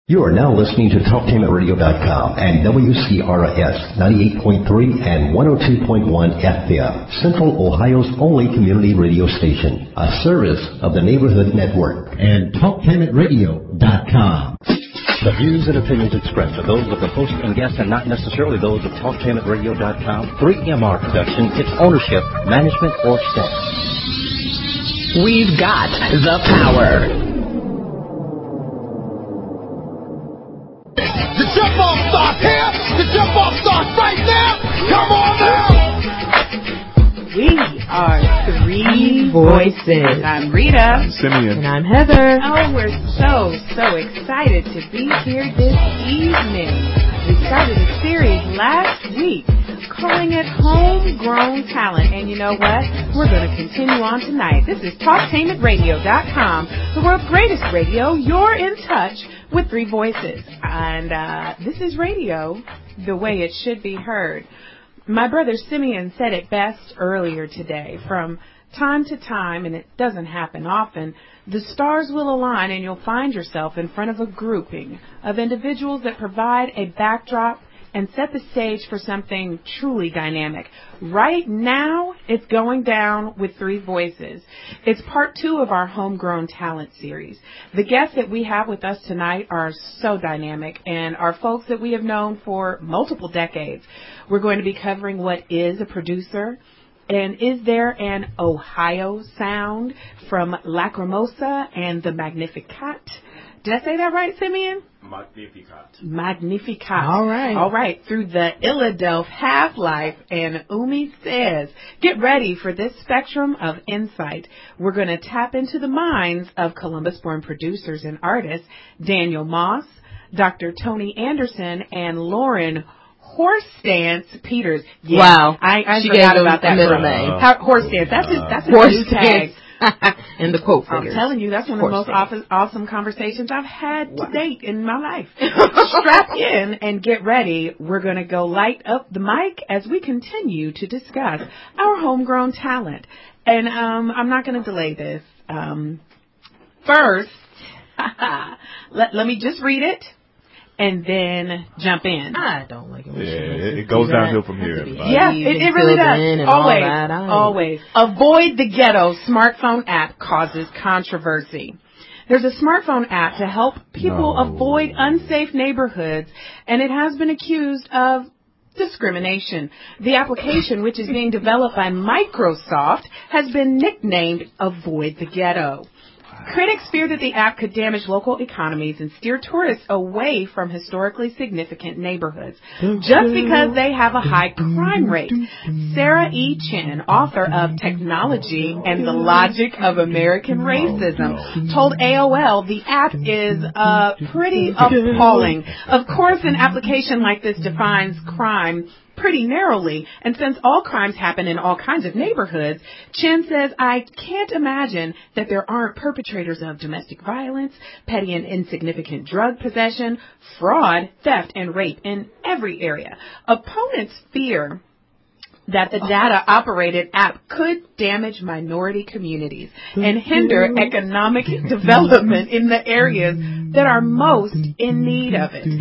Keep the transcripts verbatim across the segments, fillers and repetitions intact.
You are now listening to Talk Tainment Radio dot com and W C R S ninety-eight point three and one oh two point one F M, Central Ohio's only community radio station, a service of the Neighborhood Network, and Talk Tainment Radio dot com. The views and opinions expressed are those of the host and guests and not necessarily those of Talk Tainment Radio dot com, three M R Productions, its ownership, management, or staff. We've got the power. The jump off starts here. The jump off starts right now. Come on now. We are Three Voices. I'm Rita. I'm Simeon. And I'm Heather. Oh, we're so, so excited to be here this evening. We started a series last week calling it Homegrown Talent. And you know what? We're going to continue on tonight. This is Talk Tainment Radio dot com, the world's greatest radio. You're in touch with Three Voices. And uh, this is radio the way it should be heard. My brother Simeon said it best earlier today. From time to time, and it doesn't happen often, the stars will align and you'll find yourself in front of a grouping of individuals that provide a backdrop and set the stage for something truly dynamic. Right now, it's going down with Three Voices. It's part two of our Homegrown Talent series. The guests that we have with us tonight are so dynamic and are folks that we have known for multiple decades. We're going to be covering what is a producer, and is there an Ohio sound from Lacrimosa and the Magnificat? Did I say that right, Simeon? Magnificat. Magnificat. All right. All right. Through the Illadelph Half-Life and Umi Says. Get ready for this spectrum of insight. We're going to tap into the minds of Columbus-born producers and artists Daniel Moss, Doctor Tony Anderson, and Lauren Horse Stance Peters. Yeah, wow. I, I she forgot gave about that. middle name. Uh, Horse Stance. That's his, that's his Horse new tag. In the quote figures. I'm telling you, that's one of the most awesome, awesome conversations I've had wow. to date in my life. Strap in and get ready. We're going to go light up the mic as we continue to discuss our homegrown talent. And um, I'm not going to delay this. Um, first, let, let me just read it and then jump in. I don't like it. Yeah, it, it goes downhill from here. Everybody. Yeah, it, it really does. Always, always. Avoid the Ghetto smartphone app causes controversy. There's a smartphone app to help people no. avoid unsafe neighborhoods, and it has been accused of discrimination. The application, which is being developed by Microsoft, has been nicknamed Avoid the Ghetto. Critics fear that the app could damage local economies and steer tourists away from historically significant neighborhoods just because they have a high crime rate. Sarah E. Chin, author of Technology and the Logic of American Racism, told A O L the app is uh, pretty appalling. Of course, an application like this defines crime pretty narrowly, and since all crimes happen in all kinds of neighborhoods, Chin says, I can't imagine that there aren't perpetrators of domestic violence, petty and insignificant drug possession, fraud, theft, and rape in every area. Opponents fear that the data-operated app could damage minority communities and hinder economic development in the areas that are most in need of it.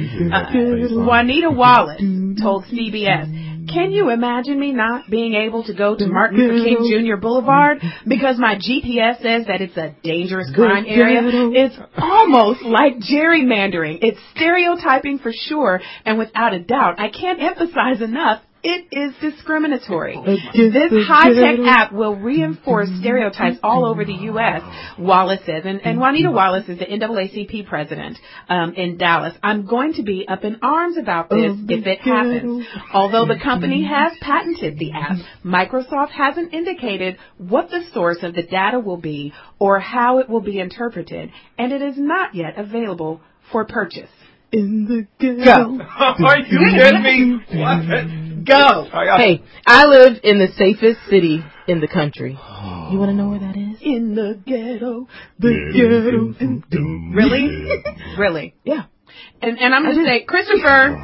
Uh, Juanita Wallace told C B S, can you imagine me not being able to go to Martin Luther King Junior Boulevard because my G P S says that it's a dangerous crime area? It's almost like gerrymandering. It's stereotyping for sure, and without a doubt, I can't emphasize enough, it is discriminatory. This high-tech app will reinforce stereotypes all over the U S, Wallace says. And, and Juanita Wallace is the N double A C P president um, in Dallas. I'm going to be up in arms about this if it happens. Although the company has patented the app, Microsoft hasn't indicated what the source of the data will be or how it will be interpreted, and it is not yet available for purchase. In the ghetto. Go. Are you kidding me? What? Go. Hey, I live in the safest city in the country. You want to know where that is? In the ghetto. The ghetto. Really? Really? Yeah. And, and I'm going to say, Christopher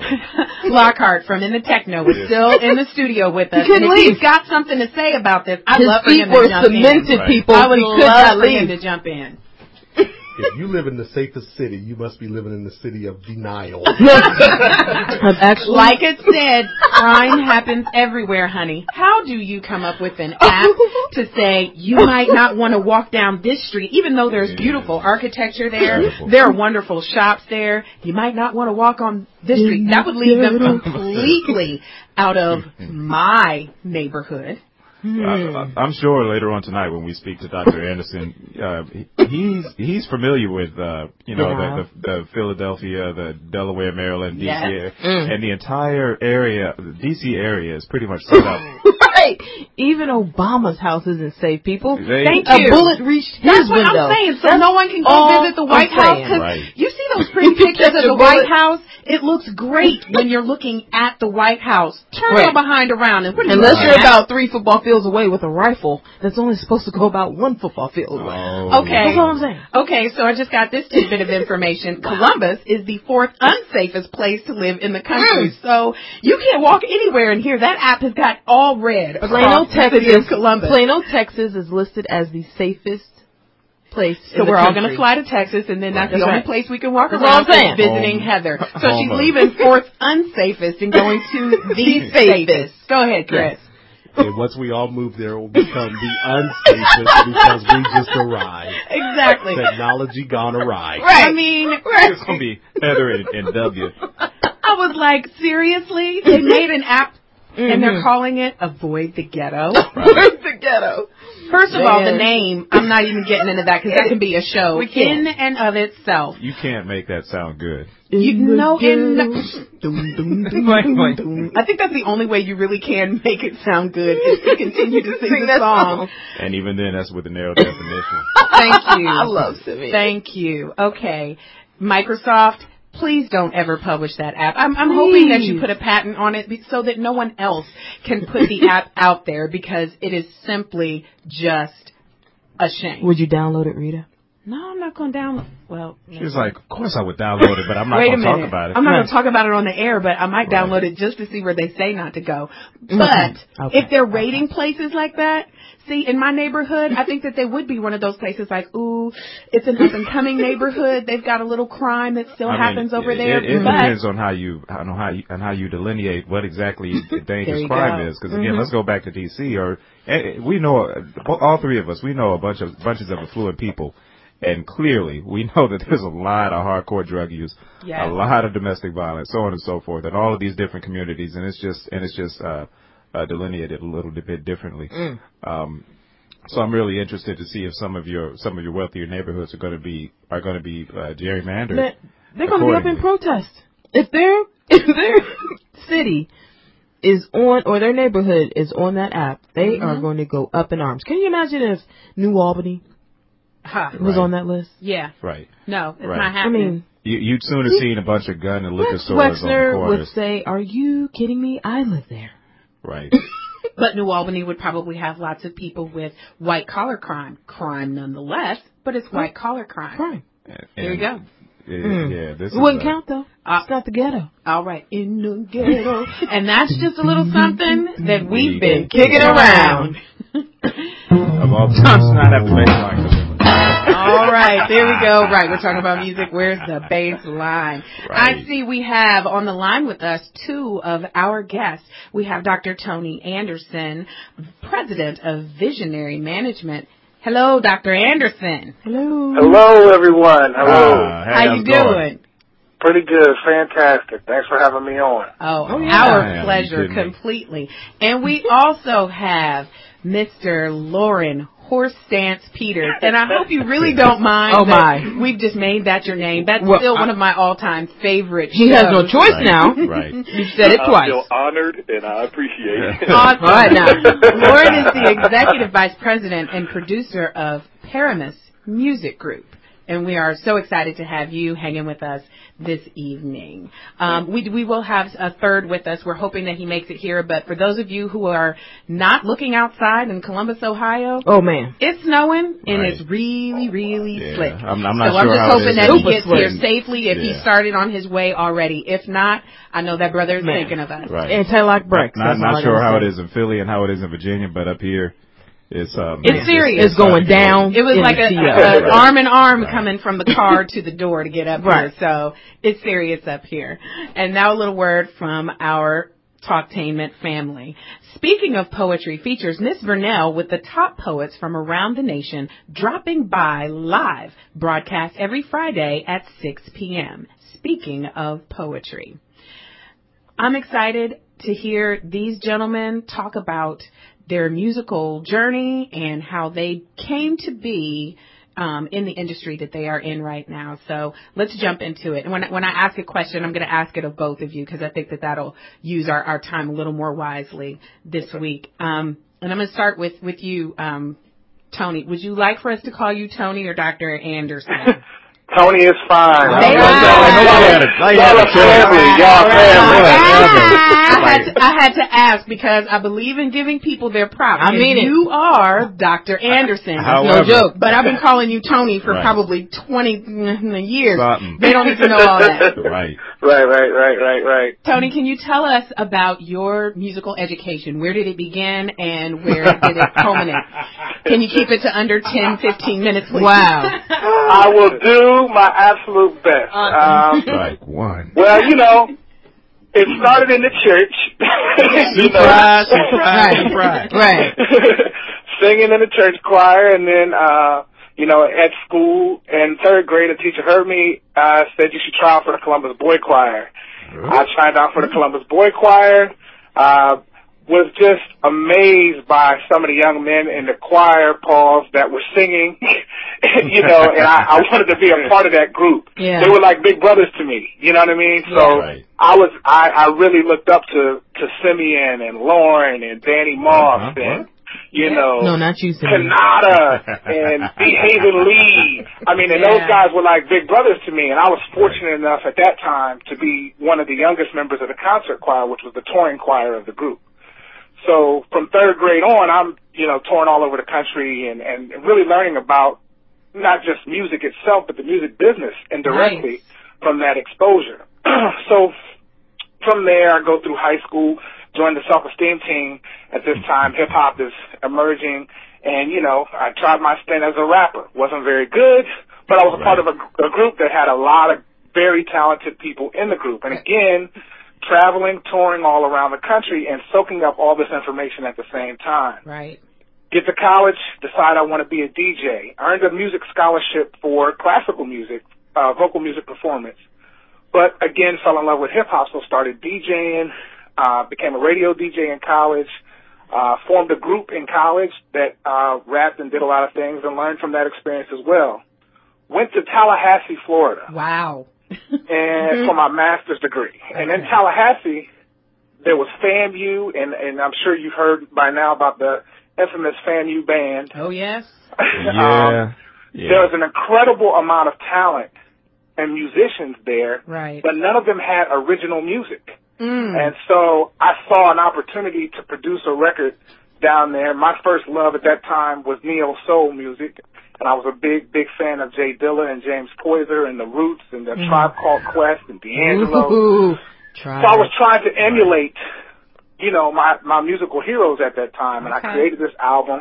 Lockhart from In the Techno is still in the studio with us. He and if leave. he's got something to say about this, I'd His love for him to jump in. His feet were cemented, people. I would he could love not for leave. him to jump in. If you live in the safest city, you must be living in the city of denial. Actually, like it said, crime happens everywhere, honey. How do you come up with an app to say you might not want to walk down this street, even though there's beautiful architecture there, beautiful. There are wonderful shops there. You might not want to walk on this street. That would leave them completely out of my neighborhood. I, I'm sure later on tonight when we speak to Doctor Anderson, uh, he's he's familiar with uh, you know the, the, the Philadelphia, the Delaware, Maryland, D C yes. area, mm. and the entire area, the D C area is pretty much set up. Right. Even Obama's house isn't safe, people. They, Thank a you. A bullet reached his That's what window. I'm saying. So That's no one can go visit the White I'm House because right. you see those pretty pictures of the White House. It looks great when you're looking at the White House. Turn right. your behind around and what unless you you're about three football fields away with a rifle that's only supposed to go about one football field away. Oh. Okay. That's all I'm saying. Okay, so I just got this tidbit of information. Columbus is the fourth unsafest place to live in the country. Mm. So you can't walk anywhere in here. That app has got all red. Plano, Texas. Columbus. Plano, Texas is listed as the safest place. So in we're the all going to fly to Texas, and then that's, that's the right. only place we can walk that's around is visiting Home. Heather. So Home she's of. leaving fourth unsafest and going to the safest. Go ahead, Chris. And once we all move there, it will become the unsafest because we just arrived. Exactly. Technology gone awry. Right. I mean, right. It's going to be Heather and, and W. I was like, seriously? They made an app, mm-hmm. and they're calling it Avoid the Ghetto? Avoid the Ghetto. First of Man. all, the name, I'm not even getting into that because that can be a show in and of itself. You can't make that sound good. You know, in the, I think that's the only way you really can make it sound good is to continue to sing, sing the song. And even then, that's with a narrow definition. Thank you. I love Simeon. Thank you. Okay. Microsoft, please don't ever publish that app. I'm, I'm hoping that you put a patent on it so that no one else can put the app out there because it is simply just a shame. Would you download it, Rita? No, I'm not going to download. Well, she was like, "Of course I would download it, but I'm not going to talk about it." I'm not going to talk about it on the air, but I might right. download it just to see where they say not to go. But okay. if they're rating okay. places like that, see, in my neighborhood, I think that they would be one of those places like, ooh, it's an up and coming neighborhood. They've got a little crime that still I happens mean, over it, there. It, it but depends on how you on how you on how you delineate what exactly dangerous crime go. is. Because again, mm-hmm. let's go back to D C. Or we know all three of us. We know a bunch of bunches of affluent people. And clearly, we know that there's a lot of hardcore drug use, yes. a lot of domestic violence, so on and so forth, in all of these different communities, and it's just and it's just uh, uh, delineated a little bit differently. Mm. Um, so I'm really interested to see if some of your some of your wealthier neighborhoods are going to be are going to be uh, gerrymandered. They're, they're going to be up in protest if their if their city is on or their neighborhood is on that app. They mm-hmm. are going to go up in arms. Can you imagine if New Albany Huh. It was right. on that list? Yeah. Right. No, it's right. not happening. I mean, you, you'd soon have seen a bunch of gun and liquor Rex stores Wexner on the corners. would say, "Are you kidding me? I live there." Right. But New Albany would probably have lots of people with white collar crime, crime nonetheless, but it's white collar crime. Crime. And, there you go. Yeah, mm. yeah this it wouldn't a, count though. Uh, it's not the ghetto. All right, in the ghetto, and that's just a little something that we've been kicking around. Of all times, not have to make like this. All right, there we go. Right, we're talking about music. Where's the bass line? Right. I see we have on the line with us two of our guests. We have Doctor Tony Anderson, president of Visionary Management. Hello, Doctor Anderson. Hello. Hello, everyone. Hello. Uh, hey, How you doing? Going? Pretty good. Fantastic. Thanks for having me on. Oh, oh yeah. our yeah, pleasure, completely. And we also have Mister Lauren Horse Stance Peters, and I hope you really don't mind. Oh my! We've just made that your name. That's well, still I, one of my all-time favorite he shows. He has no choice right. now. Right. You said it twice. I feel honored, and I appreciate it. Awesome. All right, now. Lauren is the executive vice president and producer of Paramus Music Group, and we are so excited to have you hanging with us this evening. Um, we we will have a third with us. We're hoping that he makes it here. But for those of you who are not looking outside in Columbus, Ohio, oh man, it's snowing and right. it's really really yeah. slick. I'm, I'm not so sure I'm just how hoping that he Super gets slick. here safely. If yeah. he started on his way already, if not, I know that brother is man. thinking of us. Right. Anti-lock brakes. Not, not sure how say. it is in Philly and how it is in Virginia, but up here. It's um, it's serious. It's going down. It was like a, a, a arm in arm coming from the car to the door to get up right. here. So it's serious up here. And now a little word from our Talktainment family. Speaking of poetry features, Miss Vernell with the top poets from around the nation dropping by live, broadcast every Friday at six p.m. Speaking of poetry, I'm excited to hear these gentlemen talk about their musical journey and how they came to be um, in the industry that they are in right now. So let's jump into it. And when, when I ask a question, I'm going to ask it of both of you because I think that that'll use our, our time a little more wisely this week. Um, and I'm going to start with, with you, um, Tony. Would you like for us to call you Tony or Doctor Anderson? Tony is fine. They Y'all are family. Y'all I had, to, I had to ask because I believe in giving people their props. I mean, you are Doctor Anderson. However, no joke. But I've been calling you Tony for right. probably twenty years. Something. They don't need to know all that. Right. Right, right, right, right, right. Tony, can you tell us about your musical education? Where did it begin and where did it culminate? Can you keep it to under ten, fifteen minutes, please? Wow. I will do my absolute best. Um, like one. Well, you know, it started in the church. you know, surprise, surprise, surprise. Right. Singing in the church choir, and then, uh, you know, at school in third grade, a teacher heard me, uh, said you should try out for the Columbus Boy Choir. Really? I tried out for the Columbus Boy Choir. Uh, was just amazed by some of the young men in the choir, Pauls, that were singing, you know, and I, I wanted to be a part of that group. Yeah. They were like big brothers to me, you know what I mean? So yeah, right. I was, I, I really looked up to, to Simeon and Lauren and Danny Moss uh-huh. and, you know, no, not you, Simeon. Kanata and B. Haven Lee. I mean, and yeah. those guys were like big brothers to me, and I was fortunate right. enough at that time to be one of the youngest members of the concert choir, which was the touring choir of the group. So from third grade on, I'm, you know, touring all over the country and, and really learning about not just music itself, but the music business indirectly nice. From that exposure. So from there, I go through high school, join the self-esteem team. At this time, hip-hop is emerging. And, you know, I tried my stint as a rapper. Wasn't very good, but I was a part of a, a group that had a lot of very talented people in the group. And again, traveling, touring all around the country, and soaking up all this information at the same time. Right. Get to college, decide I want to be a D J. Earned a music scholarship for classical music, uh, vocal music performance. But again, fell in love with hip-hop, so started DJing, uh, became a radio D J in college, uh, formed a group in college that uh, rapped and did a lot of things and learned from that experience as well. Went to Tallahassee, Florida. Wow. and for my master's degree. Okay. And in Tallahassee, there was FAMU, and, and I'm sure you've heard by now about the infamous FAMU band. Oh, yes. yeah. um, yeah. There was an incredible amount of talent and musicians there, right. but none of them had original music. Mm. And so I saw an opportunity to produce a record down there. My first love at that time was neo-soul music. And I was a big, big fan of Jay Dilla and James Poyser and The Roots and the mm. Tribe Called Quest and D'Angelo. Ooh, so I was trying to emulate, you know, my, my musical heroes at that time. And okay. I created this album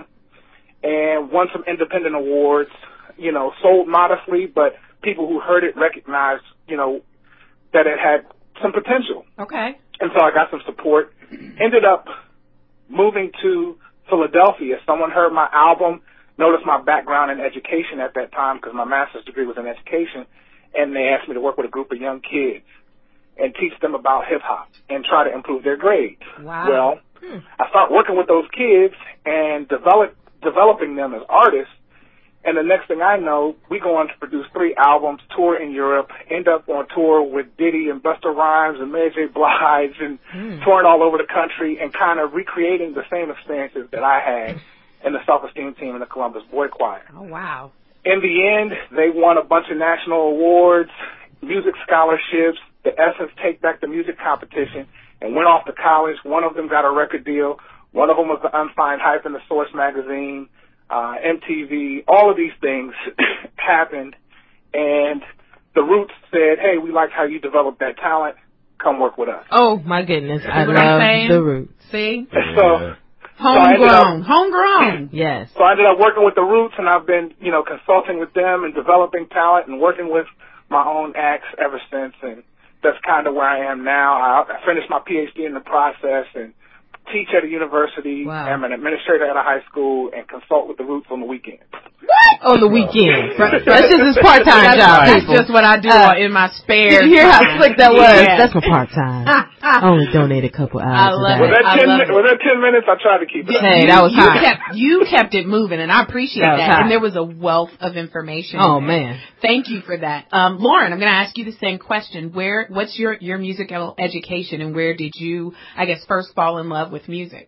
and won some independent awards, you know, sold modestly, but people who heard it recognized, you know, that it had some potential. Okay. And so I got some support. Ended up moving to Philadelphia. Someone heard my album, noticed my background in education at that time because my master's degree was in education, and they asked me to work with a group of young kids and teach them about hip-hop and try to improve their grades. Wow. Well, hmm. I started working with those kids and develop, developing them as artists, and the next thing I know, we go on to produce three albums, tour in Europe, end up on tour with Diddy and Busta Rhymes and Mary J. Blige and hmm. touring all over the country and kind of recreating the same experiences that I had and the self-esteem team in the Columbus Boy Choir. Oh, wow. In the end, they won a bunch of national awards, music scholarships, the Essence Take Back the Music competition, and went off to college. One of them got a record deal. One of them was the Unsigned Hype in the Source magazine, uh, M T V. All of these things happened, and the Roots said, hey, we liked how you developed that talent. Come work with us. Oh, my goodness. I what love I'm the Roots. See? Yeah. So Homegrown. So Homegrown. Yes. So I ended up working with the Roots, and I've been, you know, consulting with them and developing talent and working with my own acts ever since. And that's kind of where I am now. I, I finished my P H D in the process and teach at a university. Wow. I'm an administrator at a high school and consult with the Roots on the weekend. What? On the weekend. That's just his part-time job. That's just what I do uh, in my spare time. You hear how slick that was? Yeah. That's my part-time. I only donate a couple hours. I love it. Was that, ten, mi- was that ten minutes? I tried to keep it. Hey, you, that was you hot. Kept, you kept it moving, and I appreciate that. that. And there was a wealth of information. Oh, man. Thank you for that. Um, Lauren, I'm going to ask you the same question. Where? What's your, your musical education, and where did you, I guess, first fall in love with music?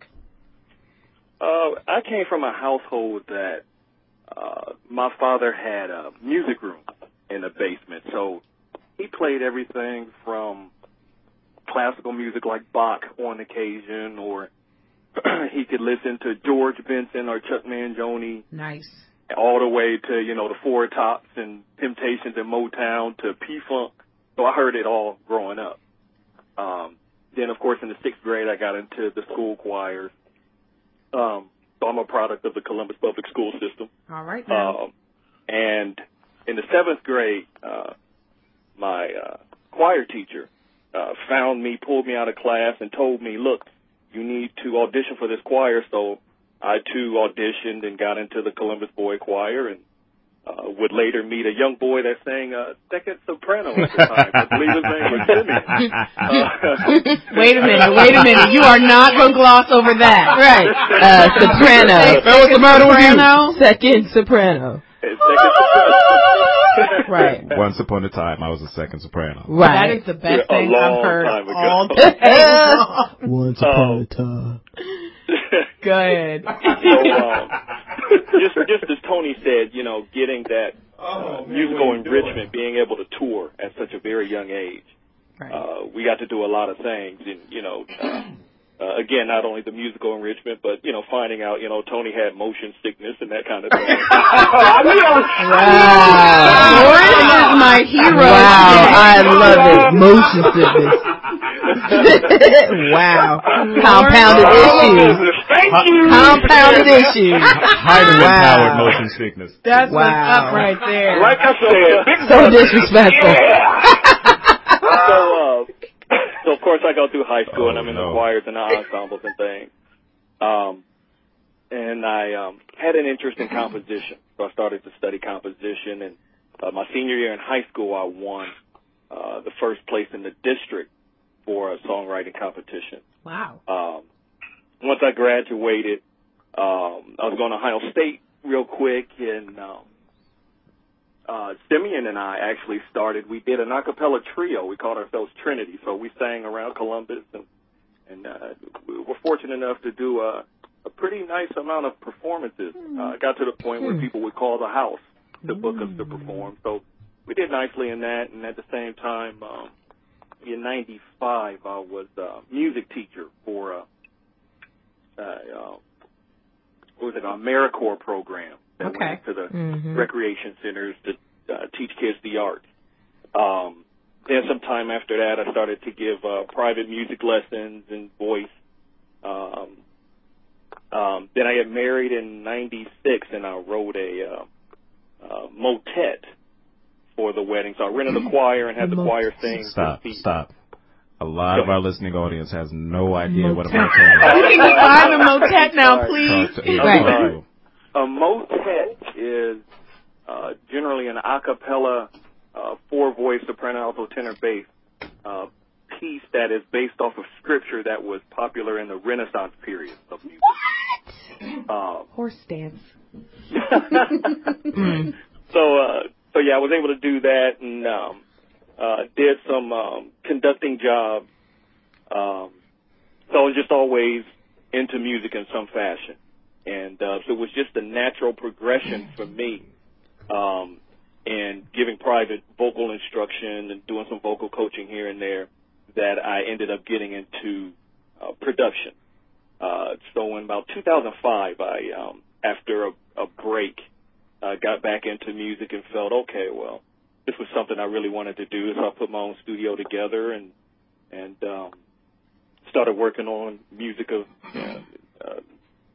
Uh, I came from a household that uh, my father had a music room in the basement, so he played everything from classical music like Bach on occasion, or he could listen to George Benson or Chuck Mangione. Nice. All the way to, you know, the Four Tops and Temptations and Motown to P-Funk. So I heard it all growing up. Um, then, of course, in the sixth grade, I got into the school choirs. Um, so I'm a product of the Columbus Public School System. All right. Now. Um, and in the seventh grade, uh, my uh, choir teacher uh, found me, pulled me out of class, and told me, look, you need to audition for this choir. So I, too, auditioned and got into the Columbus Boy Choir, and uh, would later meet a young boy that sang uh, second soprano at the time. I believe his name was Simeon. Uh, wait a minute, wait a minute. You are not going to gloss over that. Right. Uh, soprano. What's the matter with you? Second soprano. Second soprano. Right. Once upon a time, I was a second soprano. Right. That is the best yeah, thing I've heard all day. Once upon um, a time. Go ahead. So, um, just, just as Tony said, you know, getting that uh, musical enrichment, being able to tour at such a very young age, right. uh, we got to do a lot of things. And, you know, uh, uh, again, not only the musical enrichment, but, you know, finding out, you know, Tony had motion sickness and that kind of thing. Wow. Lauren is my hero. Wow. I love it. Motion sickness. Wow. Compounded issues. Thank you. Compounded issues. Highly wow. empowered motion sickness. That's wow. what's up right there. Like I said, so disrespectful. Yeah. so, uh, so of course I go through high school oh, and I'm in no. the choirs and the ensembles and things. Um, and I um, had an interest in composition, so I started to study composition. And uh, my senior year in high school, I won uh, the first place in the district for a songwriting competition. Wow. Um, once I graduated, um, I was going to Ohio State real quick, and um, uh, Simeon and I actually started, we did an a cappella trio. We called ourselves Trinity, so we sang around Columbus, and, and uh, we were fortunate enough to do a, a pretty nice amount of performances. Uh, I got to the point where people would call the house to book us to perform, so we did nicely in that, and at the same time, um, in ninety-five, I was a music teacher for a, uh, uh, what was it, a AmeriCorps program that okay. went to the mm-hmm. recreation centers to uh, teach kids the arts. Um, then sometime after that, I started to give uh, private music lessons and voice. Um, um, then I got married in ninety-six, and I wrote a uh, uh, motet for the wedding. So I rented a choir and had the choir sing. Stop, stop. A lot of our listening audience has no idea what a motet is. We need to find a motet now, please. Right. A motet is uh, generally an a cappella, uh, four-voice, soprano, alto, tenor, bass uh, piece that is based off of scripture that was popular in the Renaissance period of music. What? Um, Horse dance. mm. So, uh, so yeah, I was able to do that, and um, uh, did some um, conducting jobs. Um, so I was just always into music in some fashion, and uh, so it was just a natural progression for me. Um, and giving private vocal instruction and doing some vocal coaching here and there, that I ended up getting into uh, production. Uh, so in about two thousand five, I, um, after a, a break, uh, got back into music and felt, okay, well, this was something I really wanted to do. So I put my own studio together and and um, started working on music of uh, uh,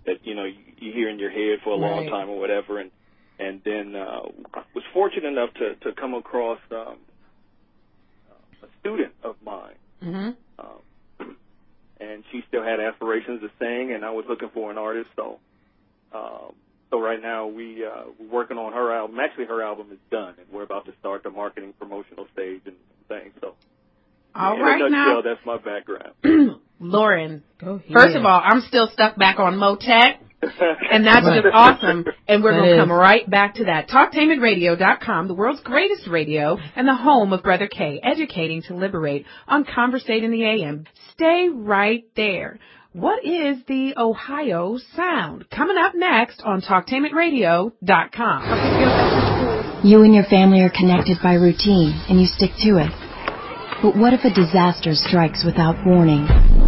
that, you know, you, you hear in your head for a long Right. time or whatever. And, and then uh, was fortunate enough to, to come across um, a student of mine. Mm-hmm. Um, and she still had aspirations to sing, and I was looking for an artist. So um, so right now we, uh, we're working on her album. Actually, her album is done, and we're about to start the marketing promotional stage and things. So All in right a nutshell, now, that's my background. Lauren, Go ahead. first of all, I'm still stuck back on Motec, and that's Right. just awesome. And we're That going to is. come right back to that. talk tainment radio dot com, the world's greatest radio and the home of Brother K, educating to liberate on Conversate in the A M. Stay right there. What is the Ohio sound? Coming up next on talk tainment radio dot com. You and your family are connected by routine, and you stick to it. But what if a disaster strikes without warning?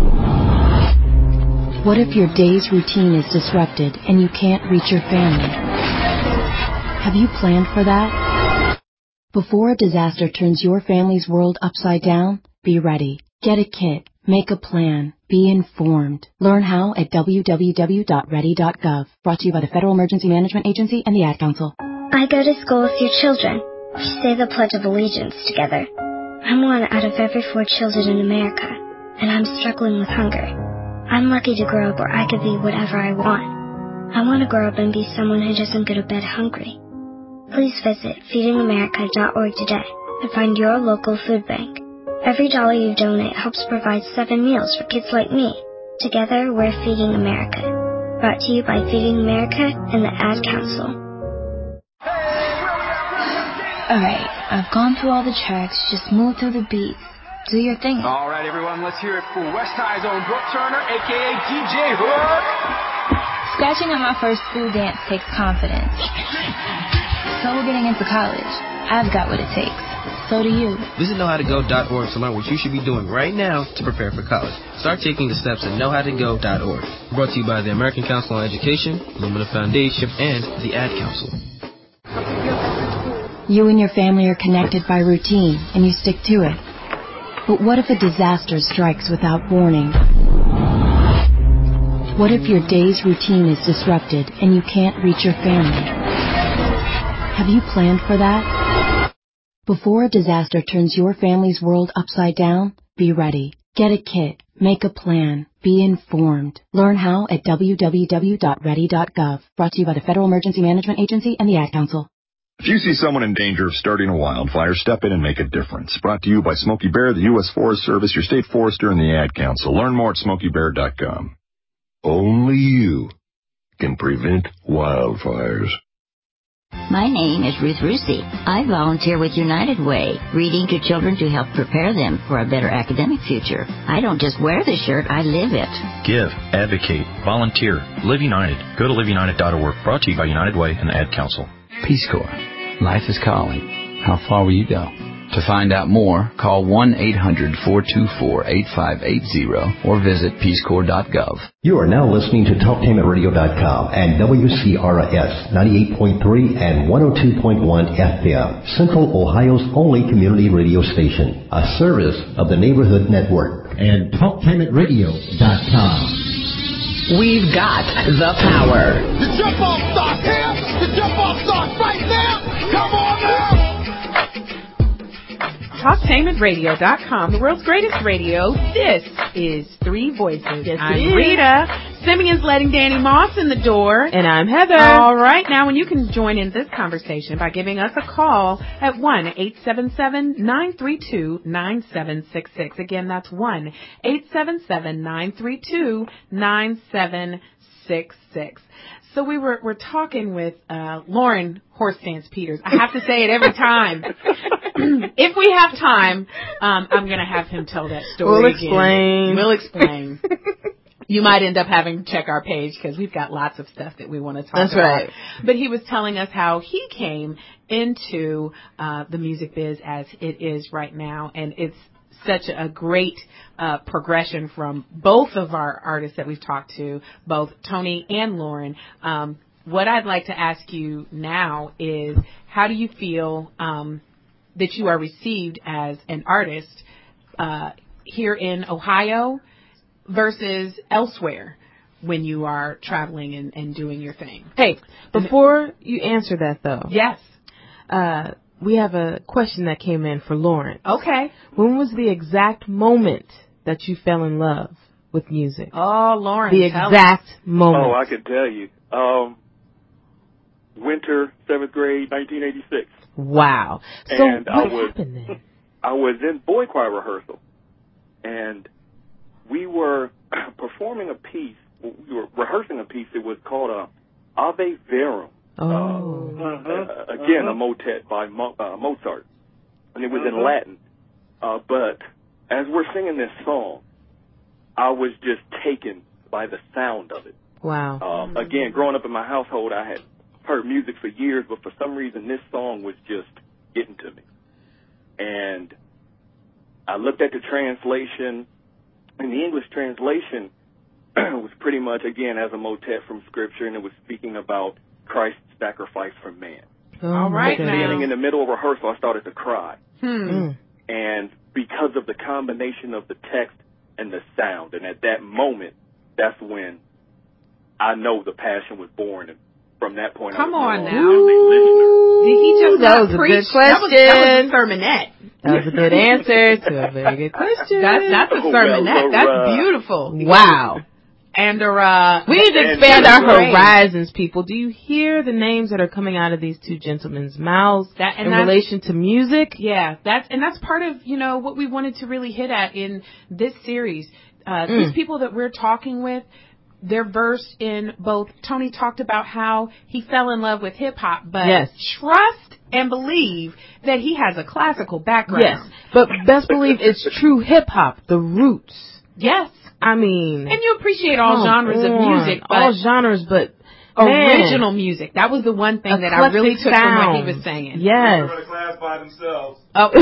What if your day's routine is disrupted and you can't reach your family? Have you planned for that? Before a disaster turns your family's world upside down, be ready. Get a kit. Make a plan. Be informed. Learn how at w w w dot ready dot gov. Brought to you by the Federal Emergency Management Agency and the Ad Council. I go to school with your children. We say the Pledge of Allegiance together. I'm one out of every four children in America, and I'm struggling with hunger. I'm lucky to grow up where I could be whatever I want. I want to grow up and be someone who doesn't go to bed hungry. Please visit feeding america dot org today and find your local food bank. Every dollar you donate helps provide seven meals for kids like me. Together, we're Feeding America. Brought to you by Feeding America and the Ad Council. Alright, I've gone through all the tracks, just move through the beats. Do your thing. Alright, everyone, let's hear it for West High's own Brooke Turner, a k a. D J Hook. Scratching at my first school dance takes confidence. So we're getting into college. I've got what it takes. So do you. Visit know how to go dot org to learn what you should be doing right now to prepare for college. Start taking the steps at know how to go dot org. Brought to you by the American Council on Education, Lumina Foundation, and the Ad Council. You and your family are connected by routine, and you stick to it. But what if a disaster strikes without warning? What if your day's routine is disrupted and you can't reach your family? Have you planned for that? Before a disaster turns your family's world upside down, be ready. Get a kit. Make a plan. Be informed. Learn how at w w w dot ready dot gov. Brought to you by the Federal Emergency Management Agency and the Ad Council. If you see someone in danger of starting a wildfire, step in and make a difference. Brought to you by Smokey Bear, the U S Forest Service, your state forester, and the Ad Council. Learn more at smokey bear dot com. Only you can prevent wildfires. My name is Ruth Rusi. I volunteer with United Way, reading to children to help prepare them for a better academic future. I don't just wear the shirt, I live it. Give, advocate, volunteer, Live United. Go to live united dot org. Brought to you by United Way and the Ad Council. Peace Corps. Life is calling. How far will you go? To find out more, call one eight hundred four two four eight five eight zero or visit peace corps dot gov. You are now listening to talk tainment radio dot com and W C R S ninety-eight point three and one oh two point one F M, Central Ohio's only community radio station, a service of the Neighborhood Network. And talk tainment radio dot com. We've got the power. The jump off starts here. The jump off starts right now. Come on now. talk tainment radio dot com, the world's greatest radio. This is Three Voices. Yes, I'm it is. Rita. Simeon's letting Danny Moss in the door. And I'm Heather. All right, now, and you can join in this conversation by giving us a call at one eight seven seven nine three two nine seven six six. Again, that's one eight seven seven nine three two nine seven six six. So we were we're talking with uh, Lauren Horse Stance Peters. I have to say it every time. If we have time, um, I'm going to have him tell that story We'll again. explain. We'll explain. You might end up having to check our page because we've got lots of stuff that we want to talk That's about. right. But he was telling us how he came into uh, the music biz as it is right now, and it's such a great uh, progression from both of our artists that we've talked to, both Tony and Lauren. Um, what I'd like to ask you now is, how do you feel um, that you are received as an artist uh, here in Ohio versus elsewhere? when you are traveling and, and doing your thing. Hey, before you answer that, though. Yes. Uh, we have a question that came in for Lauren. Okay. When was the exact moment that you fell in love with music? Oh, Lauren. The exact moment. Oh, I could tell you. Um, winter, seventh grade, nineteen eighty-six. Wow. So and what I was, happened then? I was in boy choir rehearsal, and we were performing a piece. We were rehearsing a piece. It was called uh, Ave Verum. Oh. Uh, uh, again, a motet by Mo- uh, Mozart, and it was in Latin. Uh, but as we're singing this song, I was just taken by the sound of it. Wow. Um, again, growing up in my household, I had heard music for years, but for some reason, this song was just getting to me. And I looked at the translation, and the English translation was pretty much, again, as a motet from Scripture, and it was speaking about Christ's sacrifice for man. Oh, all right, now. Beginning in the middle of rehearsal, I started to cry. Hmm. And because of the combination of the text and the sound, and at that moment, that's when I know the passion was born, and from that point, Come I was on no now. listener. Did he just that not was a preach? good question. That was, that was a sermonette. That was a good answer to a very good question. That's that's a Oh, sermonette. well, That's uh, beautiful. Wow. And uh, We need to and expand our great. horizons, people. Do you hear the names that are coming out of these two gentlemen's mouths That- and in that's- relation to music? Yeah, that's and that's part of, you know, what we wanted to really hit at in this series. Uh, Mm. These people that we're talking with, they're versed in both. Tony talked about how he fell in love with hip hop, but Yes. trust and believe that he has a classical background. Yes, but best believe it's true hip hop, the roots. Yes. I mean, And you appreciate all come genres of on. music, but all genres, but original man, music. That was the one thing that I really took from what he was saying. Yes. They were in a class by themselves.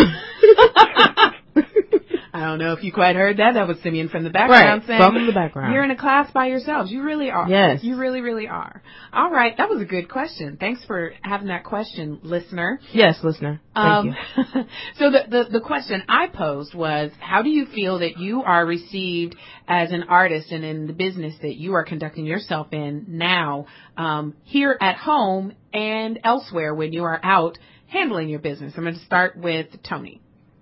Oh. I don't know if you quite heard that. That was Simeon from the background Right, saying, from the background. You're in a class by yourselves. You really are. Yes. You really, really are. All right. That was a good question. Thanks for having that question, listener. Yes, listener. Thank Um, you. so the, the, the question I posed was, how do you feel that you are received as an artist and in the business that you are conducting yourself in now, um, here at home and elsewhere when you are out handling your business? I'm going to start with Tony.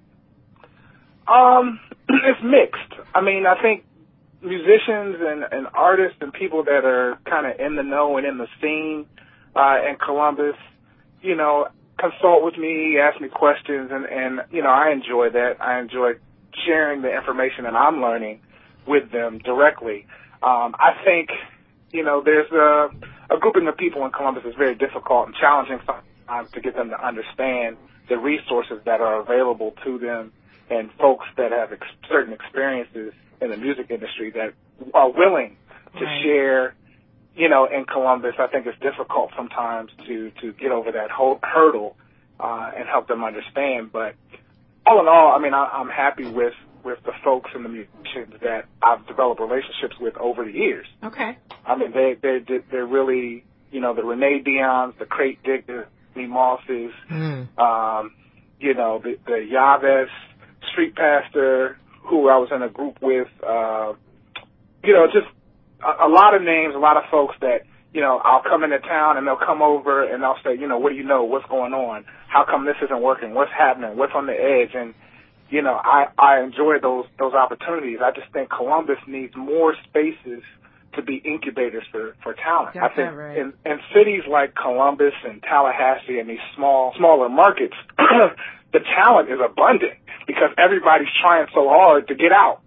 Um, it's mixed. I mean, I think musicians and, and artists and people that are kind of in the know and in the scene uh, in Columbus, you know, consult with me, ask me questions, and, and, you know, I enjoy that. I enjoy sharing the information that I'm learning with them directly. Um, I think, you know, there's a, a grouping of people in Columbus that's very difficult and challenging sometimes to get them to understand the resources that are available to them, and folks that have ex- certain experiences in the music industry that are willing to Right. share, you know, in Columbus. I think it's difficult sometimes to, to get over that whole hurdle uh, and help them understand. But all in all, I mean, I, I'm happy with, with the folks and the musicians that I've developed relationships with over the years. Okay. I mean, they, they, they're really, you know, the Renee Dion's, the Crate Diggers, the Mosses, Mm. um, you know, the, the Yaves, Street Pastor, who I was in a group with, uh, you know, just a, a lot of names, a lot of folks that, you know, I'll come into town and they'll come over and they'll say, you know, what do you know? What's going on? How come this isn't working? What's happening? What's on the edge? And, you know, I, I enjoy those, those opportunities. I just think Columbus needs more spaces to be incubators for, for talent. Got I think that right. in, in cities like Columbus and Tallahassee and these small, smaller markets, the talent is abundant because everybody's trying so hard to get out.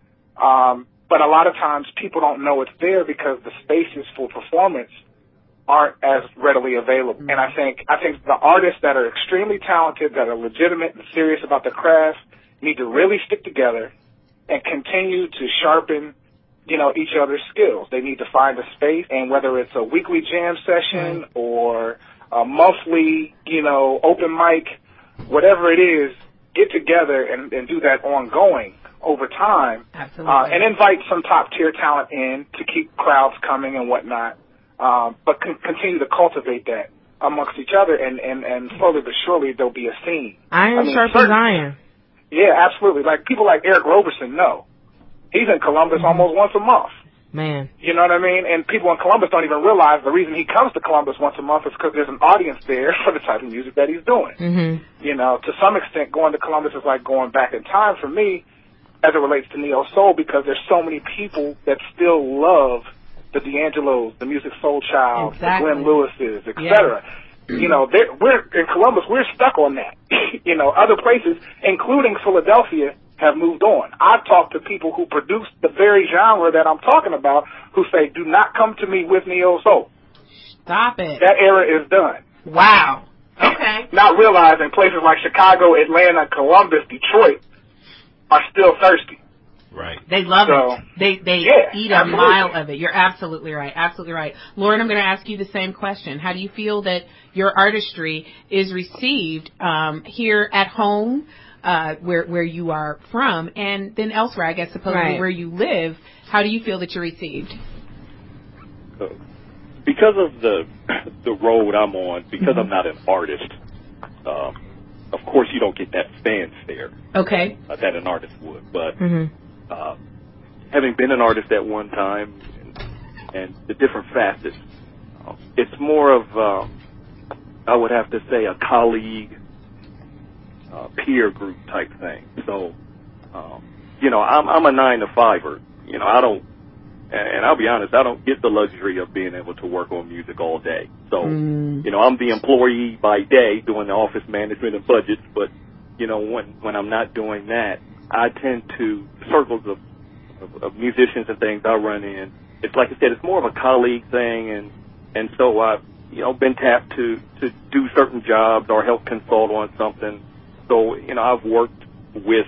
Um, but a lot of times people don't know it's there because the spaces for performance aren't as readily available. Mm-hmm. And I think, I think the artists that are extremely talented, that are legitimate and serious about the craft need to really stick together and continue to sharpen, you know, each other's skills. They need to find a space, and whether it's a weekly jam session right. or a monthly, you know, open mic, whatever it is, get together and, and do that ongoing over time. Absolutely. Uh, and invite some top-tier talent in to keep crowds coming and whatnot, um, but con- continue to cultivate that amongst each other, and, and, and slowly but surely there'll be a scene. Iron I mean, sharpens certain, iron. Yeah, absolutely. Like people like Eric Roberson know. He's in Columbus Mm-hmm. almost once a month. Man. You know what I mean? And people in Columbus don't even realize the reason he comes to Columbus once a month is because there's an audience there for the type of music that he's doing. Mm-hmm. You know, to some extent, going to Columbus is like going back in time for me as it relates to Neo Soul, because there's so many people that still love the D'Angelos, the Music Soul Child, exactly. the Glenn Lewises, et cetera. Yeah. You know, we're in Columbus, we're stuck on that. You know, other places, including Philadelphia, have moved on. I've talked to people who produce the very genre that I'm talking about who say, do not come to me with Neo Soul. Stop it. That era is done. Wow. Okay. Not realizing places like Chicago, Atlanta, Columbus, Detroit are still thirsty. Right. They love so, it. They they yeah, eat a absolutely. mile of it. You're absolutely right. Absolutely right. Lauren, I'm going to ask you the same question. How do you feel that your artistry is received um, here at home, uh, where where you are from, and then elsewhere, I guess, supposedly right. where you live? How do you feel that you're received? Uh, because of the the road I'm on, because mm-hmm. I'm not an artist, um, of course you don't get that fanfare. Okay. Uh, that an artist would, but. Mm-hmm. Uh, having been an artist at one time and, and the different facets, uh, it's more of, uh, I would have to say, a colleague, uh, peer group type thing. So, um, you know, I'm, I'm a nine to fiver. You know, I don't, and I'll be honest, I don't get the luxury of being able to work on music all day. So, mm. you know, I'm the employee by day doing the office management and budgets, but, you know, when, when I'm not doing that, I tend to, circles of, of, of musicians and things I run in, it's like I said, it's more of a colleague thing, and, and so I've, you know, been tapped to, to do certain jobs or help consult on something. So, you know, I've worked with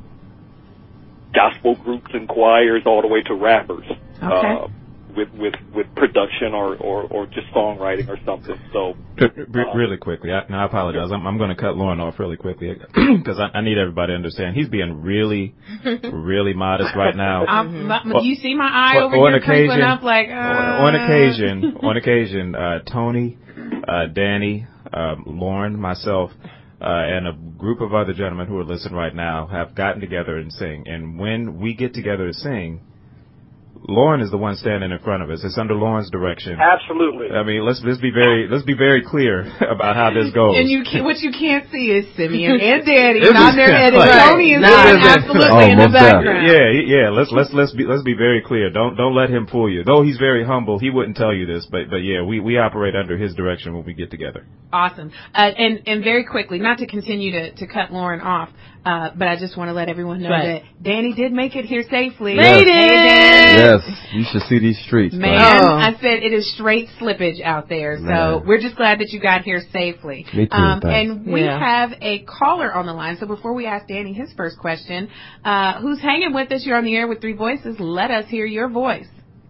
gospel groups and choirs all the way to rappers. Okay. Uh, with, with, with production or, or, or just songwriting or something. So uh, really quickly, I, I apologize. I'm, I'm going to cut Lauren off really quickly because I, I need everybody to understand he's being really, really modest right now. Um, well, you see my eye over on here occasion, crinkling up like. Uh... On occasion, on occasion, uh, Tony, uh, Danny, uh, Lauren, myself. Uh, and a group of other gentlemen who are listening right now have gotten together and sing. And when we get together to sing, Lauren is the one standing in front of us. It's under Lauren's direction. Absolutely. I mean, let's let's be very let's be very clear about how this goes. And you can, what you can't see is Simeon and Danny on their head, and Tony is absolutely oh, in the background. Yeah, yeah. Let's let's let's be let's be very clear. Don't don't let him fool you. Though he's very humble, he wouldn't tell you this. But but yeah, we we operate under his direction when we get together. Awesome. Uh, and and very quickly, not to continue to to cut Lauren off. Uh, but I just want to let everyone know right. that Danny did make it here safely. Made yes. it! Yes, you should see these streets. Man, oh. I said it is straight slippage out there. Man. So we're just glad that you got here safely. Me too, um, thanks. And we yeah. have a caller on the line. So before we ask Danny his first question, uh, who's hanging with us? You're on the air with Three Voices. Let us hear your voice.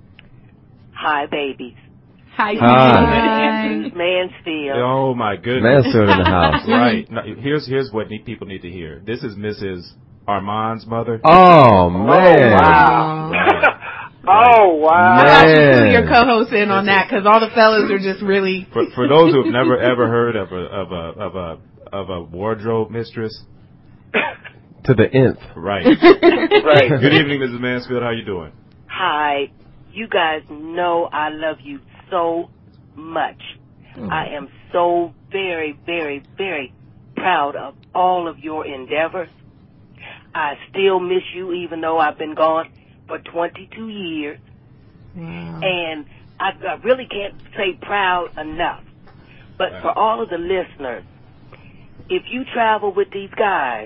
Hi, babies. Hi, Hi. Mansfield. Oh my goodness. Mansfield in the house. Right. Now, here's here's what need, people need to hear. This is Missus Armand's mother. Oh man. Oh wow. Oh wow. I thought you threw your co-host in on that because all the fellas are just really. For, for those who have never ever heard of a of a of a of a wardrobe mistress. To the nth. Right. Right. Good evening, Missus Mansfield. How you doing? Hi. You guys know I love you so much. Mm. I am so very, very, very proud of all of your endeavors. I still miss you even though I've been gone for twenty-two years. Wow. And I, I really can't say proud enough. But wow. for all of the listeners, if you travel with these guys,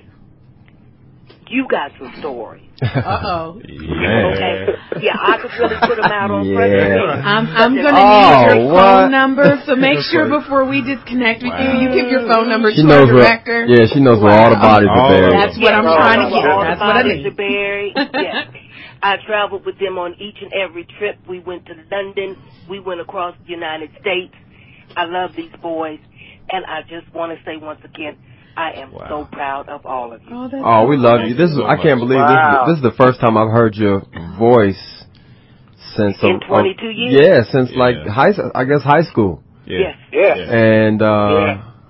you got some stories. Uh-oh. Yeah. Okay. Yeah, I could really put them out on yeah. front of me. I'm, I'm going to oh, need your what? phone number, so make sure before we disconnect with wow. you, you give your phone number she to knows our director. Where, yeah, she knows wow. where all the bodies oh, are buried. That's what I'm yeah, trying to get. All That's the what I bodies need. are buried. Yes. I traveled with them on each and every trip. We went to London. We went across the United States. I love these boys. And I just want to say once again, I am wow. so proud of all of you. Oh, oh we love you. This is, I can't believe wow. this, is, this is the first time I've heard your voice since in uh, twenty-two years. Yeah, since yeah. like high, I guess high school. Yeah. Yes. And uh, yeah.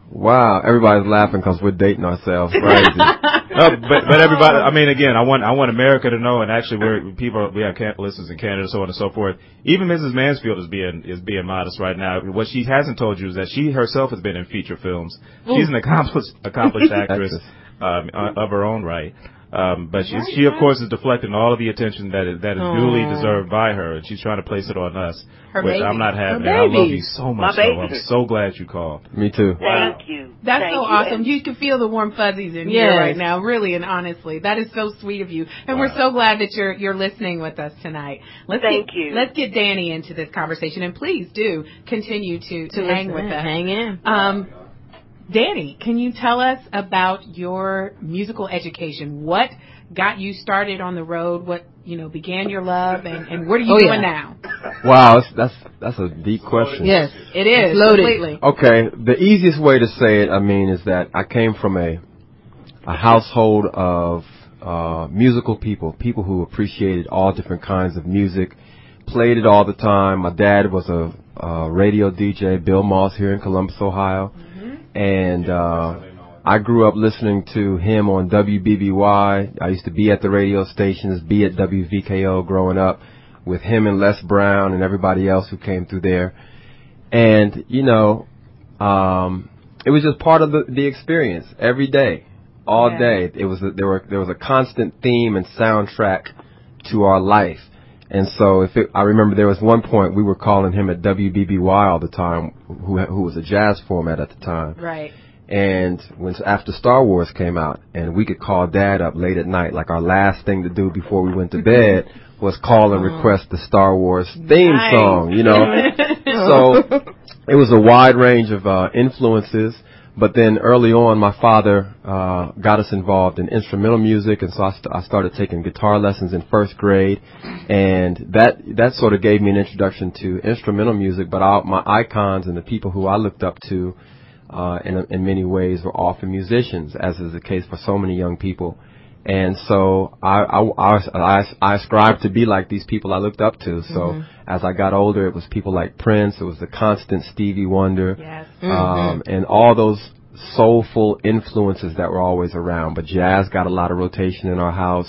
Wow, everybody's laughing because we're dating ourselves. Crazy. uh, but but everybody, I mean, again, I want I want America to know, and actually, we're people we have listeners in Canada, so on and so forth. Even Missus Mansfield is being is being modest right now. What she hasn't told you is that she herself has been in feature films. Ooh. She's an accomplished accomplished actress um, of her own right. Um, but she, she, of course, is deflecting all of the attention that is, that is duly deserved by her, and she's trying to place it on us, her which baby. I'm not having. I love you so much, so I'm so glad you called. Me too. Thank you. That's Thank so you. awesome. You can feel the warm fuzzies in yes. here right now, really and honestly. That is so sweet of you, and wow. we're so glad that you're you're listening with us tonight. Let's Thank get, you. Let's get Danny into this conversation, and please do continue to to, to hang with us. Hang in. Um, Danny, can you tell us about your musical education? What got you started on the road? What, you know, began your love, and, and what are you oh, doing yeah. now? Wow, that's that's a deep question. Yes, it is. It's loaded. Completely. Okay, the easiest way to say it, I mean, is that I came from a a household of uh, musical people, people who appreciated all different kinds of music, played it all the time. My dad was a, a radio D J, Bill Moss, here in Columbus, Ohio, mm-hmm. and uh, I grew up listening to him on W B B Y. I used to be at the radio stations, be at W V K O growing up with him and Les Brown and everybody else who came through there. And, you know, um, it was just part of the, the experience every day, all yeah. day. It was a, there were there was a constant theme and soundtrack to our life. And so if it, I remember there was one point we were calling him at W B B Y all the time, who who was a jazz format at the time. Right. And when after Star Wars came out, and we could call Dad up late at night, like our last thing to do before we went to bed was call and request the Star Wars theme nice. song, you know. So it was a wide range of uh, influences. But then early on, my father uh, got us involved in instrumental music, and so I, st- I started taking guitar lessons in first grade, and that that sort of gave me an introduction to instrumental music. But I, my icons and the people who I looked up to Uh, in, in many ways were often musicians, as is the case for so many young people. And so I, I, I, I, I aspired to be like these people I looked up to. So mm-hmm. as I got older, it was people like Prince, it was the constant Stevie Wonder, yes. um, mm-hmm. and all those soulful influences that were always around. But jazz got a lot of rotation in our house.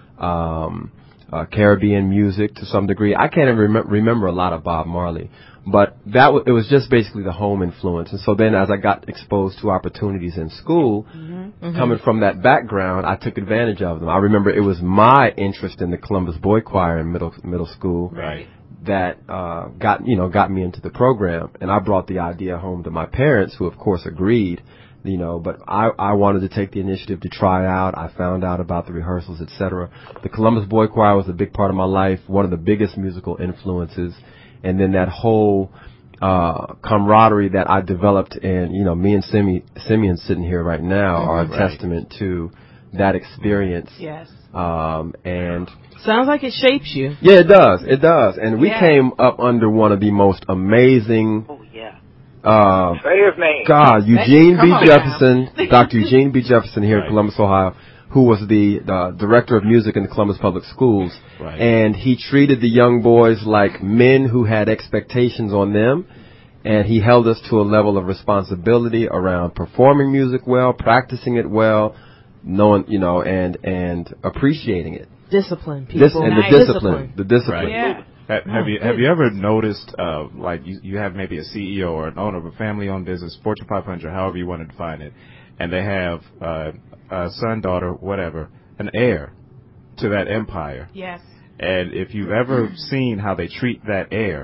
Um, uh, Caribbean music to some degree. I can't even rem- remember a lot of Bob Marley. But that w- it was just basically the home influence. And so then as I got exposed to opportunities in school, mm-hmm. Mm-hmm. coming from that background, I took advantage of them. I remember it was my interest in the Columbus Boy Choir in middle middle school right. that uh, got you know got me into the program. And I brought the idea home to my parents, who of course agreed. You know, but I, I wanted to take the initiative to try out. I found out about the rehearsals, et cetera. The Columbus Boy Choir was a big part of my life, one of the biggest musical influences. And then that whole uh, camaraderie that I developed, and, you know, me and Simi, Simeon sitting here right now mm-hmm. are a right. testament to that experience. Yes. Um, and sounds like it shapes you. Yeah, it does. It does. And we yeah. came up under one of the most amazing. Oh, yeah. Uh, Say his name. God, Eugene B. Jefferson, now. Doctor Eugene B. Jefferson here right. in Columbus, Ohio, who was the uh, director of music in the Columbus Public Schools. Right. And he treated the young boys like men who had expectations on them. And he held us to a level of responsibility around performing music well, practicing it well, knowing, you know, and, and appreciating it. Discipline, people. Dis- and nice. the discipline. discipline. The discipline. Right. Yeah. Have, have you have you ever noticed, uh, like you, you have maybe a C E O or an owner of a family-owned business, Fortune five hundred, however you want to define it, and they have uh, a son, daughter, whatever, an heir to that empire. Yes. And if you've ever seen how they treat that heir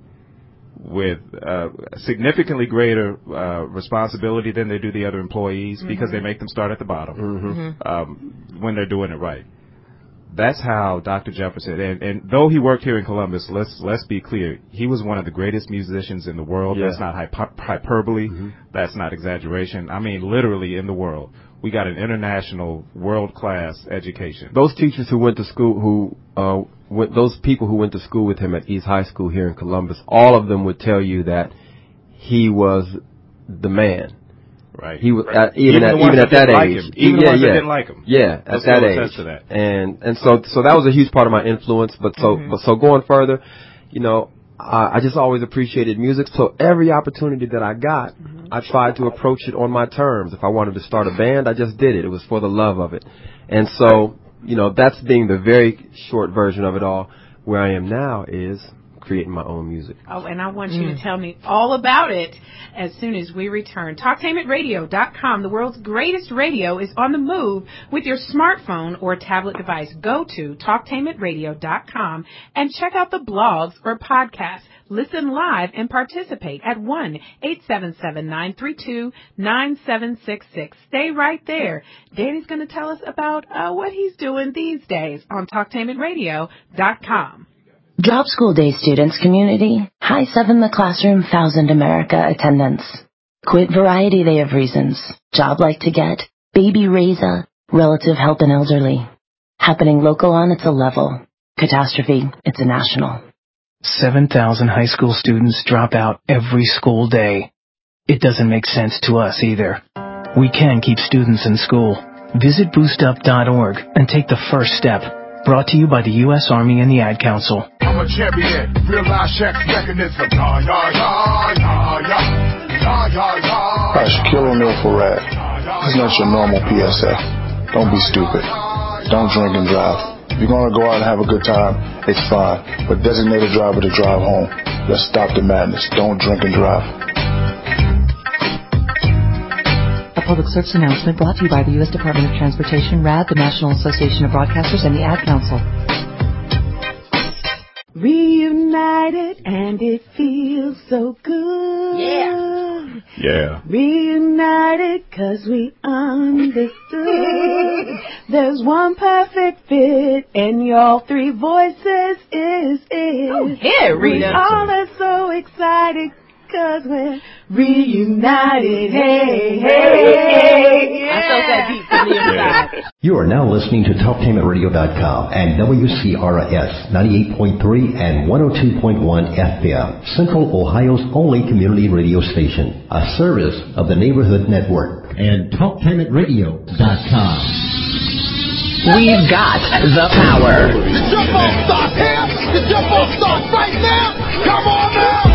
with uh, significantly greater uh, responsibility than they do the other employees, mm-hmm. because they make them start at the bottom mm-hmm. um, when they're doing it right. That's how Doctor Jefferson, and, and though he worked here in Columbus, let's let's be clear, he was one of the greatest musicians in the world. Yeah. That's not hyper- hyperbole. Mm-hmm. That's not exaggeration. I mean, literally in the world. We got an international, world-class education. Those teachers who went to school, who uh, went, those people who went to school with him at East High School here in Columbus, all of them would tell you that he was the man. Right. He was right. at, even, even at even at that like age. Him. Even yeah, the ones yeah. that didn't like him. Yeah, at Let's that go age. To that. And and so so that was a huge part of my influence. But so mm-hmm. but so going further, you know, I, I just always appreciated music. So every opportunity that I got, mm-hmm. I tried to approach it on my terms. If I wanted to start a band, I just did it. It was for the love of it. And so, you know, that's being the very short version of it all. Where I am now is creating my own music. Oh, and I want you mm. to tell me all about it as soon as we return. Talktainment Radio dot com, the world's greatest radio, is on the move with your smartphone or tablet device. Go to Talktainment Radio dot com and check out the blogs or podcasts. Listen live and participate at one eight seven seven, nine three two, nine seven six six. Stay right there. Danny's going to tell us about uh, what he's doing these days on Talktainment Radio dot com. Drop School Day students community. High seven the classroom, thousand America attendance. Quit Variety Day of reasons. Job like to get. Baby Raiser. Relative help and elderly. Happening local on it's a level. Catastrophe, it's a national. seven thousand high school students drop out every school day. It doesn't make sense to us either. We can keep students in school. Visit boost up dot org and take the first step. Brought to you by the U S Army and the Ad Council. I'm a champion, real-life check mechanism. Yeah, yeah, yeah, yeah, yeah, yeah, yeah, yeah. Hi, Shaquille O'Neal for Rad. This is not your normal P S A. Don't be stupid. Don't drink and drive. If you're going to go out and have a good time, it's fine. But designate a driver to drive home. Let's stop the madness. Don't drink and drive. A public service announcement brought to you by the U S Department of Transportation, R A D, the National Association of Broadcasters, and the Ad Council. Reunited and it feels so good. Yeah. Yeah. Reunited cause we understood. There's one perfect fit and your three voices is it. Oh, yeah, Rita. We all are so excited cause we're reunited. Hey, hey, hey. Yeah. I felt that beat from the inside. You are now listening to Talktainment Radio dot com and W C R S ninety-eight point three and one oh two point one F M, Central Ohio's only community radio station, a service of the Neighborhood Network, and Talktainment Radio dot com. We've got the power. The jump off starts here. The jump off starts right now. Come on now.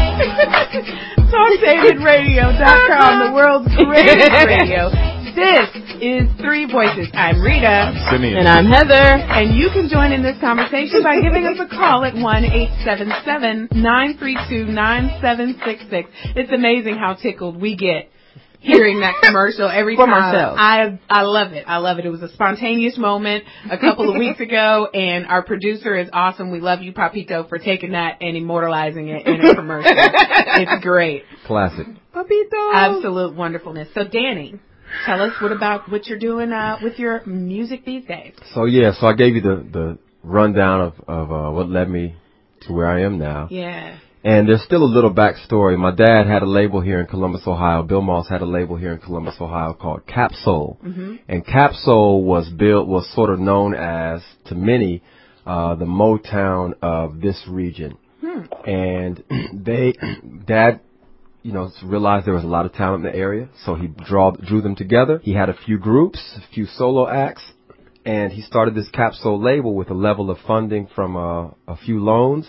Talktainment Radio dot com, the world's greatest radio. This is Three Voices. I'm Rita. I'm Simeon. And I'm Heather. And you can join in this conversation by giving us a call at one eight seven seven, nine three two, nine seven six six. It's amazing how tickled we get hearing that commercial every From time. ourselves. I I love it. I love it. It was a spontaneous moment a couple of weeks ago, and our producer is awesome. We love you, Papito, for taking that and immortalizing it in a commercial. It's great. Classic. Papito. Absolute wonderfulness. So, Danny, tell us what about what you're doing uh, with your music these days. So, yeah, so I gave you the, the rundown of, of uh, what led me to where I am now. Yeah. And there's still a little backstory. My dad had a label here in Columbus, Ohio. Bill Moss had a label here in Columbus, Ohio called Capsule. Mm-hmm. And Capsule was built, was sort of known as, to many, uh, the Motown of this region. Hmm. And they, Dad, you know, realized there was a lot of talent in the area, so he draw, drew them together. He had a few groups, a few solo acts, and he started this Capsule label with a level of funding from uh, a few loans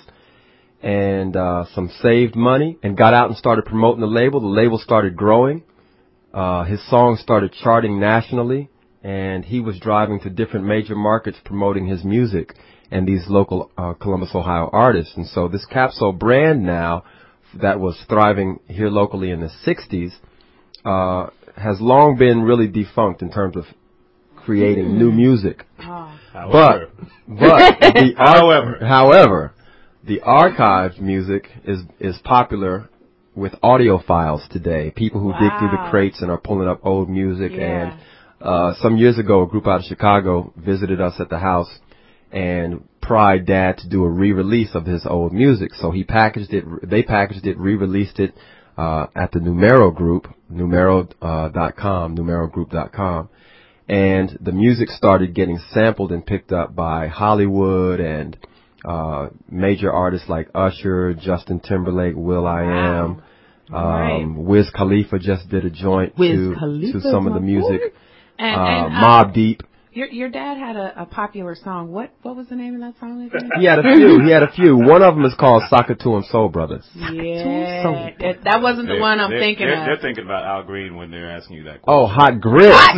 and uh, some saved money, and got out and started promoting the label. The label started growing. Uh, his songs started charting nationally, and he was driving to different major markets promoting his music and these local uh, Columbus, Ohio artists. And so this Capsule brand now that was thriving here locally in the sixties uh, has long been really defunct in terms of creating mm. new music. Oh. But, but the however, however, the archived music is is popular with audiophiles today. People who wow. dig through the crates and are pulling up old music. Yeah. And uh, some years ago, a group out of Chicago visited us at the house and pried Dad to do a re-release of his old music. So he packaged it. They packaged it, re-released it uh, at the Numero Group, numero dot com, numero group dot com. And the music started getting sampled and picked up by Hollywood and uh, major artists like Usher, Justin Timberlake, Will I Am, wow. um, right. Wiz Khalifa just did a joint Wiz to, Khalifa, to some of the music. And, uh, and, uh, Mobb Deep. Your your dad had a, a popular song. What what was the name of that song again? He had a few. He had a few. One of them is called Sakatu and Soul Brothers. Yeah, Soul that, that wasn't the they're, one I'm they're, thinking they're, of. They're thinking about Al Green when they're asking you that question. Oh, Hot Grits. Hot,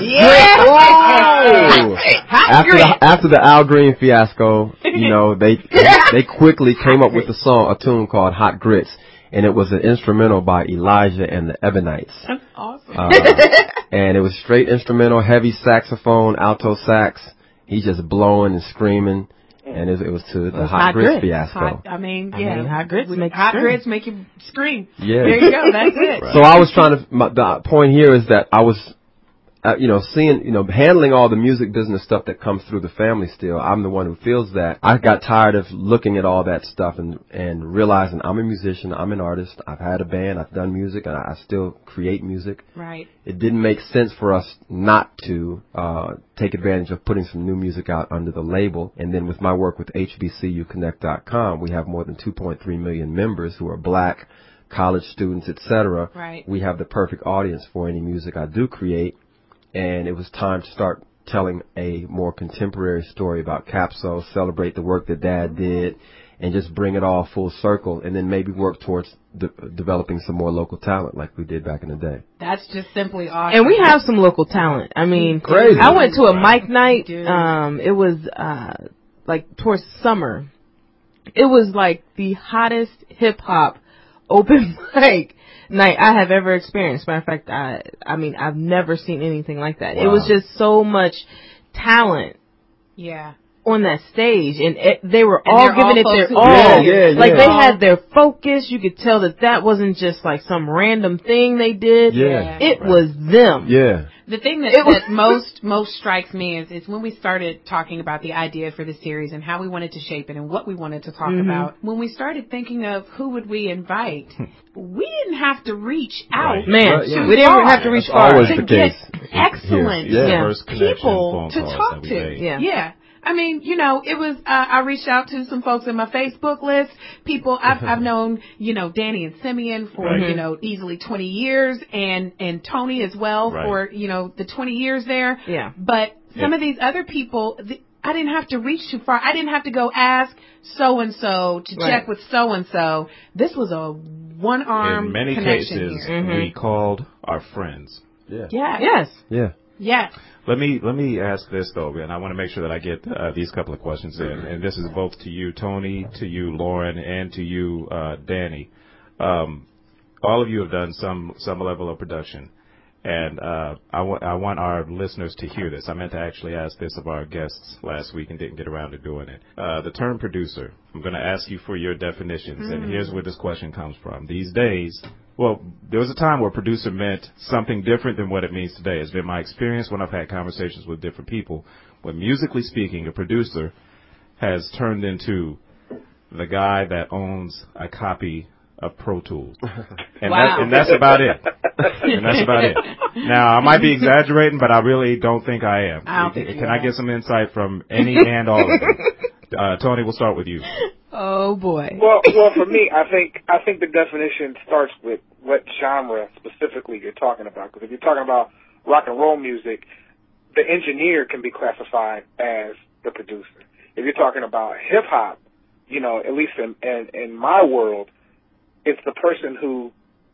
yeah. Oh. Hot after Grits. the, after the Al Green fiasco, you know, they they quickly came up with a song, a tune called Hot Grits. And it was an instrumental by Elijah and the Ebonites. That's awesome. Uh, and it was straight instrumental, heavy saxophone, alto sax. He's just blowing and screaming. And it, it was to the was Hot, hot Grits grits. fiasco. Hot, I mean, yeah. I mean, hot grits make hot you grits make you scream. Yeah. There you go. That's it. Right. So I was trying to, my, the point here is that I was, uh, you know, seeing, you know, handling all the music business stuff that comes through the family still. I'm the one who feels that. I got tired of looking at all that stuff and, and realizing I'm a musician, I'm an artist, I've had a band, I've done music, and I still create music. Right. It didn't make sense for us not to uh, take advantage of putting some new music out under the label. And then with my work with H B C U Connect dot com, we have more than two point three million members who are black, college students, et cetera. Right. We have the perfect audience for any music I do create. And it was time to start telling a more contemporary story about Capso, celebrate the work that Dad did, and just bring it all full circle, and then maybe work towards de- developing some more local talent like we did back in the day. That's just simply awesome. And we have some local talent. I mean, crazy. I went to a Mike night. Um, it was uh, like towards summer. It was like the hottest hip hop open mic night I have ever experienced. Matter of fact, I I mean I've never seen anything like that. Wow. It was just so much talent. Yeah. On that stage, and it, they were and all giving all it their all. all. Yeah, yeah, like yeah. they had their focus. You could tell that that wasn't just like some random thing they did. Yeah. It right. was them. Yeah. The thing that, that most most strikes me is, is when we started talking about the idea for the series and how we wanted to shape it and what we wanted to talk mm-hmm. about. When we started thinking of who would we invite, we didn't have to reach out. Right. Man, Right, yeah. we didn't have to reach That's far always to the get case. excellent Yeah. Yeah. First connection, people phone to calls talk that we to. made. Yeah. Yeah. I mean, you know, it was, uh, I reached out to some folks in my Facebook list, people, I've, I've known, you know, Danny and Simeon for, Right. you know, easily twenty years and, and Tony as well Right. for, you know, the twenty years there. Yeah. But some Yeah. of these other people, the, I didn't have to reach too far. I didn't have to go ask so-and-so to Right. check with so-and-so. This was a one-arm In many connection cases, here. Mm-hmm. we called our friends. Yeah. Yeah. Yes. Yeah. Yes. Let me let me ask this though, and I want to make sure that I get uh, these couple of questions in. And this is both to you, Tony, to you, Lauren, and to you, uh, Danny. Um, all of you have done some some level of production, and uh, I want I want our listeners to hear this. I meant to actually ask this of our guests last week and didn't get around to doing it. Uh, the term producer. I'm going to ask you for your definitions, mm. and here's where this question comes from. These days. Well, there was a time where producer meant something different than what it means today. It's been my experience when I've had conversations with different people. When musically speaking, a producer has turned into the guy that owns a copy of Pro Tools. And, wow. that, and that's about it. And that's about it. Now, I might be exaggerating, but I really don't think I am. I don't think Can you I are. get some insight from any and all of them? Uh, Tony, we'll start with you. Oh, boy. Well, well, for me, I think I think the definition starts with what genre specifically you're talking about. Because if you're talking about rock and roll music, the engineer can be classified as the producer. If you're talking about hip hop, you know, at least in, in in my world, it's the person who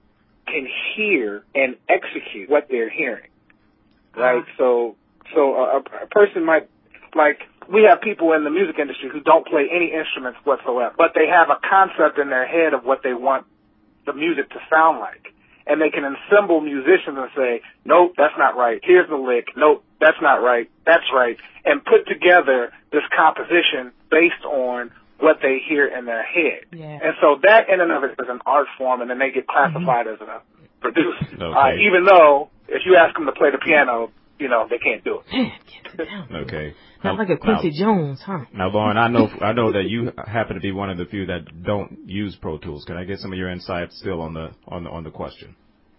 can hear and execute what they're hearing, right? Uh-huh. So, so a, a person might like. We have people in the music industry who don't play any instruments whatsoever, but they have a concept in their head of what they want the music to sound like. And they can assemble musicians and say, nope, that's not right. Here's the lick. Nope, that's not right. That's right. And put together this composition based on what they hear in their head. Yeah. And so that in and of it is an art form, and then they get classified mm-hmm. as a producer. Okay. Uh, even though if you ask them to play the piano, you know, they can't do it. Man, can't do that. Okay. Not now, like a Quincy now, Jones, huh? Now, Lauren, I know I know that you happen to be one of the few that don't use Pro Tools. Can I get some of your insights still on the on the on the question?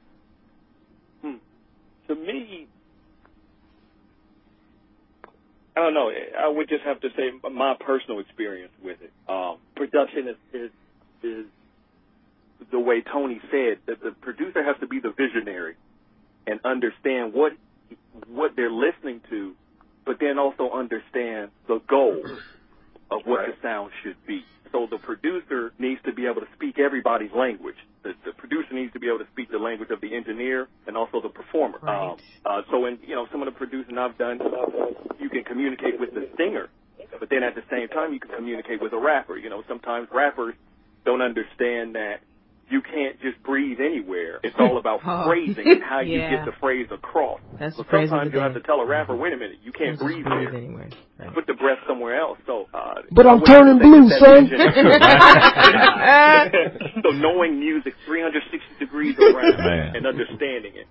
Hmm. To me, I don't know. I would just have to say my personal experience with it. Um, production is, is is the way Tony said that the producer has to be the visionary and understand what what they're listening to but then also understand the goal of what right. the sound should be. So the producer needs to be able to speak everybody's language. The, the producer needs to be able to speak the language of the engineer and also the performer. Right. Um, uh, so in, you know, some of the producing I've done, you can communicate with the singer, but then at the same time you can communicate with a rapper. You know, sometimes rappers don't understand that you can't just breathe anywhere. It's all about oh. phrasing and how you yeah. get the phrase across. That's so the phrase sometimes of the you have day. to tell a rapper, wait a minute, you can't breathe, breathe there. Anywhere. Right. Put the breath somewhere else. So, uh, but I'm turning blue, son. So knowing music three hundred sixty degrees around Man. and understanding it.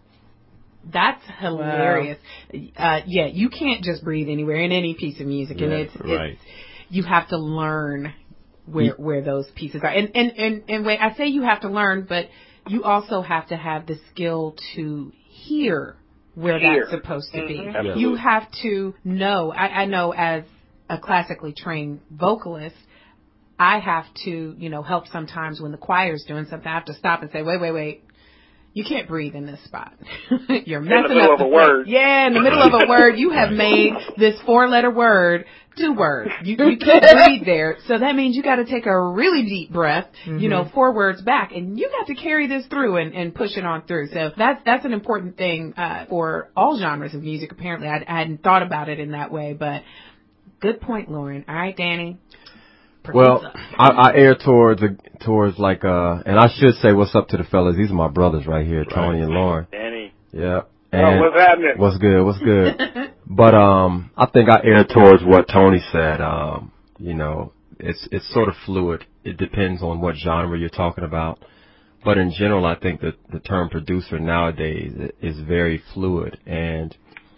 That's hilarious. Wow. Uh, yeah, you can't just breathe anywhere in any piece of music, yeah, and it's, right. it's you have to learn where where those pieces are. And and and and wait, I say you have to learn, but you also have to have the skill to hear where hear. that's supposed to be. Mm-hmm. You have to know. I, I know as a classically trained vocalist, I have to, you know, help sometimes when the choir's doing something. I have to stop and say, wait, wait, wait. You can't breathe in this spot. You're messing in the middle up of the a word. Yeah, in the middle of a word, you have made this four-letter word two words. You, you can't breathe there, so that means you got to take a really deep breath. Mm-hmm. You know, four words back, and you got to carry this through and, and push it on through. So that's that's an important thing uh, for all genres of music. Apparently, I, I hadn't thought about it in that way, but good point, Lauren. All right, Danny. Well, I, I air towards towards like uh, and I should say what's up to the fellas. These are my brothers right here, right. Tony and Lauren. Danny. Yeah. And oh, what's happening? What's good? What's good? But um, I think I air towards what Tony said. Um, you know, it's it's sort of fluid. It depends on what genre you're talking about. But in general, I think that the term producer nowadays is very fluid. And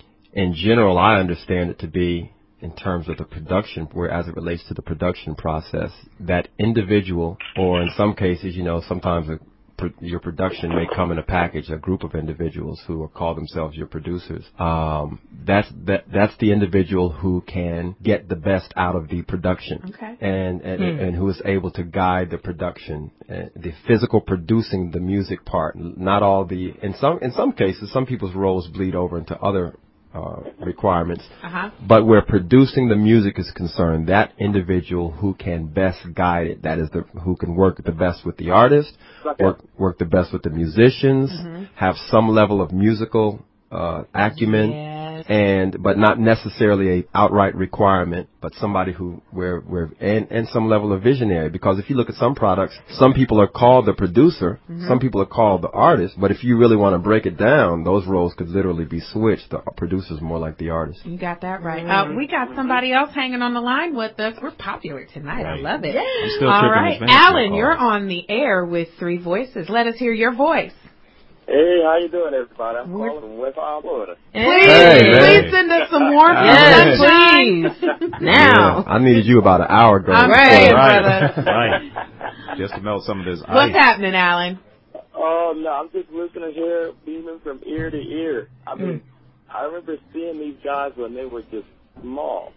in general, I understand it to be, in terms of the production, where as it relates to the production process, that individual, or in some cases, you know, sometimes a, your production may come in a package, a group of individuals who are call themselves your producers. Um, that's that that's the individual who can get the best out of the production, okay. and and, hmm. and who is able to guide the production, uh, the physical producing the music part. Not all the in some in some cases, some people's roles bleed over into other Uh, requirements, uh-huh. but where producing the music is concerned, that individual who can best guide it, that is the who can work the best with the artist, okay. work work the best with the musicians, mm-hmm. have some level of musical uh, acumen, yes. and but not necessarily a outright requirement, but somebody who where where and and some level of visionary. Because if you look at some products, some people are called the producer, mm-hmm. some people are called the artist, but if you really want to break it down, those roles could literally be switched. The producer's more like the artist. You got that right. Uh, we got somebody else hanging on the line with us. We're popular tonight. Right. I love it. I'm still All tripping right, this man Alan, so you're on the air with Three Voices. Let us hear your voice. Hey, how you doing, everybody? I'm calling from West Alberta. Please, hey, please send us some warm yes, please. Now. Yeah, I needed you about an hour ago. I'm ready, right. brother. Right. Just to melt some of this ice. What's happening, Alan? Oh, no, I'm just listening here, beaming from ear to ear. I mean, mm. I remember seeing these guys when they were just small.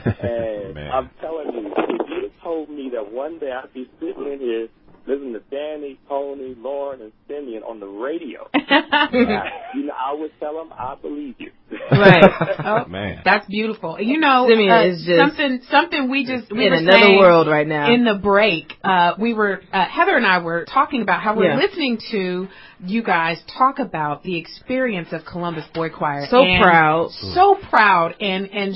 And Man. I'm telling you, if you had told me that one day I'd be sitting in here listening to Danny, Tony, Lauren, and Simeon on the radio, yeah, you know, I would tell them, I believe you. Right. Oh, man. That's beautiful. You know, Simeon uh, is just something something we just we in were another saying world right now. In the break, uh, we were uh, Heather and I were talking about how we're yeah. listening to you guys talk about the experience of Columbus Boy Choir. So and proud, so proud, and and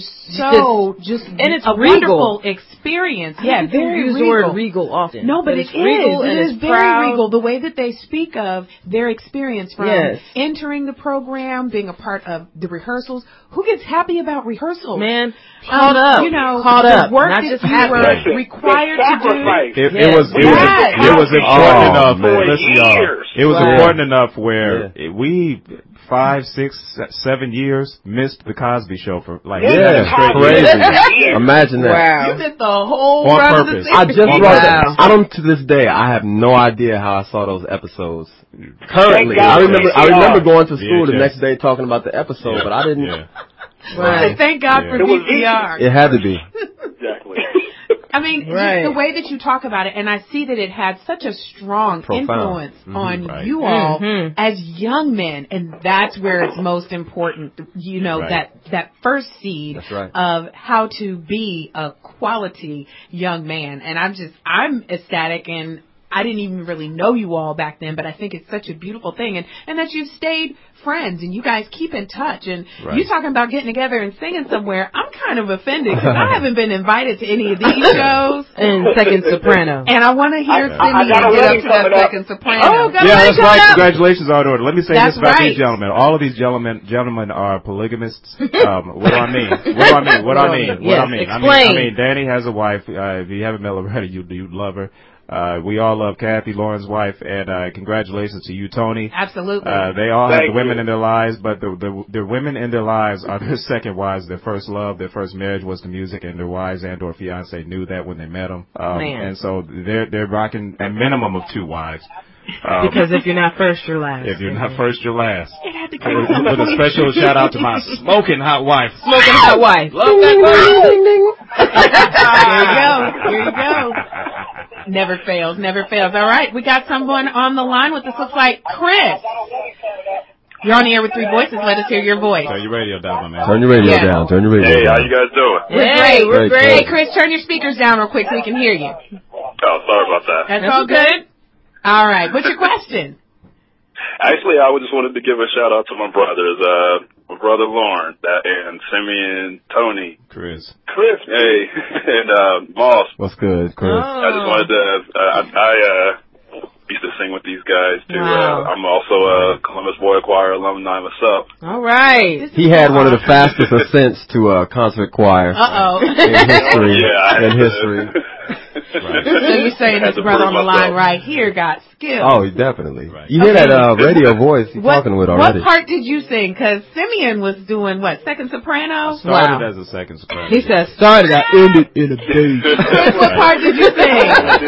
so just, just and it's a regal. wonderful experience. I Yeah, very use regal. the word regal often. No, but, but it it regal is. and It it's is very proud. regal. The way that they speak of their experience from yes. entering the program, being a part of the rehearsals. Who gets happy about rehearsals? Man, caught um, up. You know, caught the up. work Not that just you happy. were required to do. It, yes. it was it yes. was it was important oh, enough. Man. Listen, y'all. It was right. important enough where yeah. we five, six, seven years missed the Cosby Show for like yeah, straight crazy. years. Imagine that. Wow. You missed the whole On run purpose. of the I just On brought purpose. that. I don't to this day. I have no idea how I saw those episodes. Currently, I remember. I remember going to school the next day talking about the episode, but I didn't. Yeah. Right. Thank God yeah. for V C R. It had to be. Exactly. I mean, right. just the way that you talk about it, and I see that it had such a strong Profound. influence Mm-hmm, on right. you all mm-hmm. as young men, and that's where it's most important. You know, right. that that first seed right. of how to be a quality young man. And I'm just, I'm ecstatic, and I didn't even really know you all back then, but I think it's such a beautiful thing, and, and that you've stayed friends and you guys keep in touch. And right. you talking about getting together and singing somewhere, I'm kind of offended because I haven't been invited to any of these shows. And Second Soprano. And I want to hear Sydney get up to that Second Soprano. Oh, yeah, that's right. Congratulations on order. Let me say that's this about right. these gentlemen. All of these gentlemen gentlemen are polygamists. Um, what do I mean? What do I mean? What do I mean? What yes, do I mean? Explain. I mean, I mean, Danny has a wife. Uh, if you haven't met her already, you you love her. Uh, we all love Kathy, Lauren's wife, and uh, congratulations to you, Tony. Absolutely. Uh, they all have Thank the women you. in their lives, but the, the the women in their lives are their second wives. Their first love, their first marriage was the music, and their wives and or fiance knew that when they met them. Um, Man. and so they're they're rocking a minimum of two wives. Um, Because if you're not first, you're last. If you're not first, you're last. It had to With come with a special shout out to my smoking hot wife. Smoking hot wife. Love that wife. There you go. There you go. Never fails. Never fails. All right. We got someone on the line. What this looks like. Chris. You're on the air with three voices. Let us hear your voice. Turn your radio down, my man. Turn your radio Yeah. down. Turn your radio Hey, down. how you guys doing? We're Hey, great. we're Great, great. Hey, Chris, turn your speakers down real quick so we can hear you. Oh, sorry about that. That's, That's all okay. good? All right. What's your question? Actually, I just wanted to give a shout out to my brothers, uh, my brother Lauren, that, and Simeon, Tony, Chris. Chris, hey, and uh, Moss. What's good, Chris? I just wanted to. Uh, I, I uh, used to sing with these guys too. Wow. Uh, I'm also a Columbus Boy Choir alumni myself. All right. He had one of the fastest ascents to a concert choir Uh-oh. in history. Yeah, I in had to- history. Right. So you're saying Had this to brother on prove the line myself. right here got skills. Oh, definitely. Right. You hear that uh, radio voice he's What, talking with already. what part did you sing? Because Simeon was doing what? Second soprano? Started Wow. as a second soprano. He said started. I ended in a bass. Chris, what part did you sing?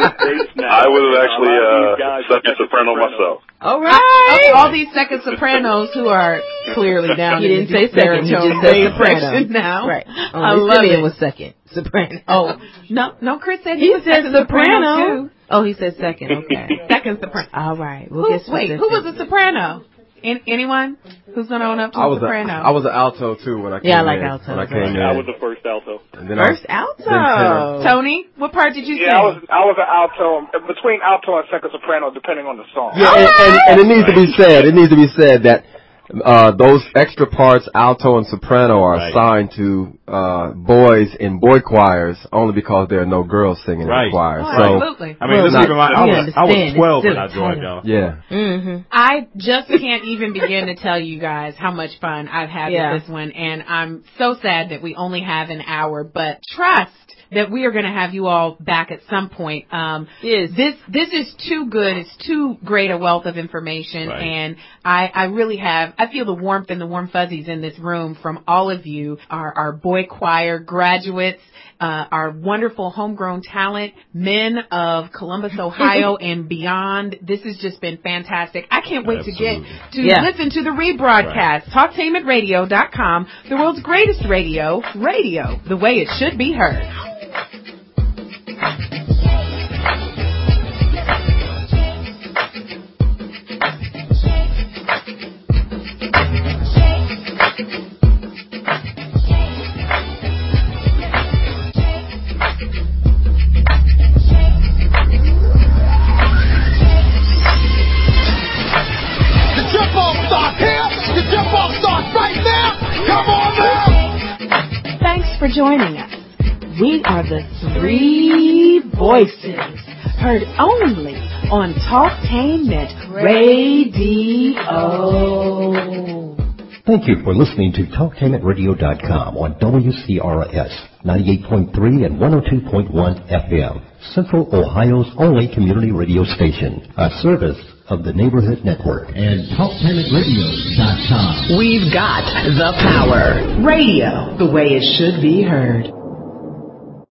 I was actually uh, second soprano myself. All Of right. all these second sopranos who are clearly down He in didn't the say second. He baritone just said bass soprano. section now. Right. I Only love Simeon it. was second soprano. Oh, no, no, Chris said he, He was said second soprano, soprano. too. Oh, he said second. Okay. Second soprano. All right. We'll Who, get wait, specific. who was a soprano? In, anyone who's going to own up to I a was a, soprano? I was an alto too when I came Yeah, I like in. altos. When I came in. I was the first alto. And then First I, alto. then tenor. Tony, what part did you Yeah, I was sing? I was an alto, between alto and second soprano, depending on the song. Yeah, and, and, and it needs to be said. It needs to be said that uh, those extra parts, alto and soprano, are Right. assigned to uh, boys in boy choirs only because there are no girls singing Right. in the choir. Oh, so, absolutely. I mean, Well, let's not- keep in mind, I we was, I was understand. twelve It's when I still joined title. y'all. yeah. Mm-hmm. I just can't even begin to tell you guys how much fun I've had Yeah. with this one, and I'm so sad that we only have an hour, but trust that we are going to have you all back at some point. Um, Yes. This this is too good. It's too great a wealth of information, Right. and I, I really have, I feel the warmth and the warm fuzzies in this room from all of you, our, our boy choir graduates, uh, our wonderful homegrown talent, men of Columbus, Ohio and beyond. This has just been fantastic. I can't wait Absolutely. to get to Yeah. listen to the rebroadcast. talk tainment radio dot com, the world's greatest radio, radio, the way it should be heard. The jump off starts here. The jump off starts right now. Come on now. Thanks for joining us. We are the Three Voices, heard only on Talktainment Radio. Thank you for listening to talk tainment radio dot com on W C R S ninety-eight point three and one oh two point one F M, Central Ohio's only community radio station, a service of the Neighborhood Network. And talk tainment radio dot com. We've got the power. Radio, the way it should be heard.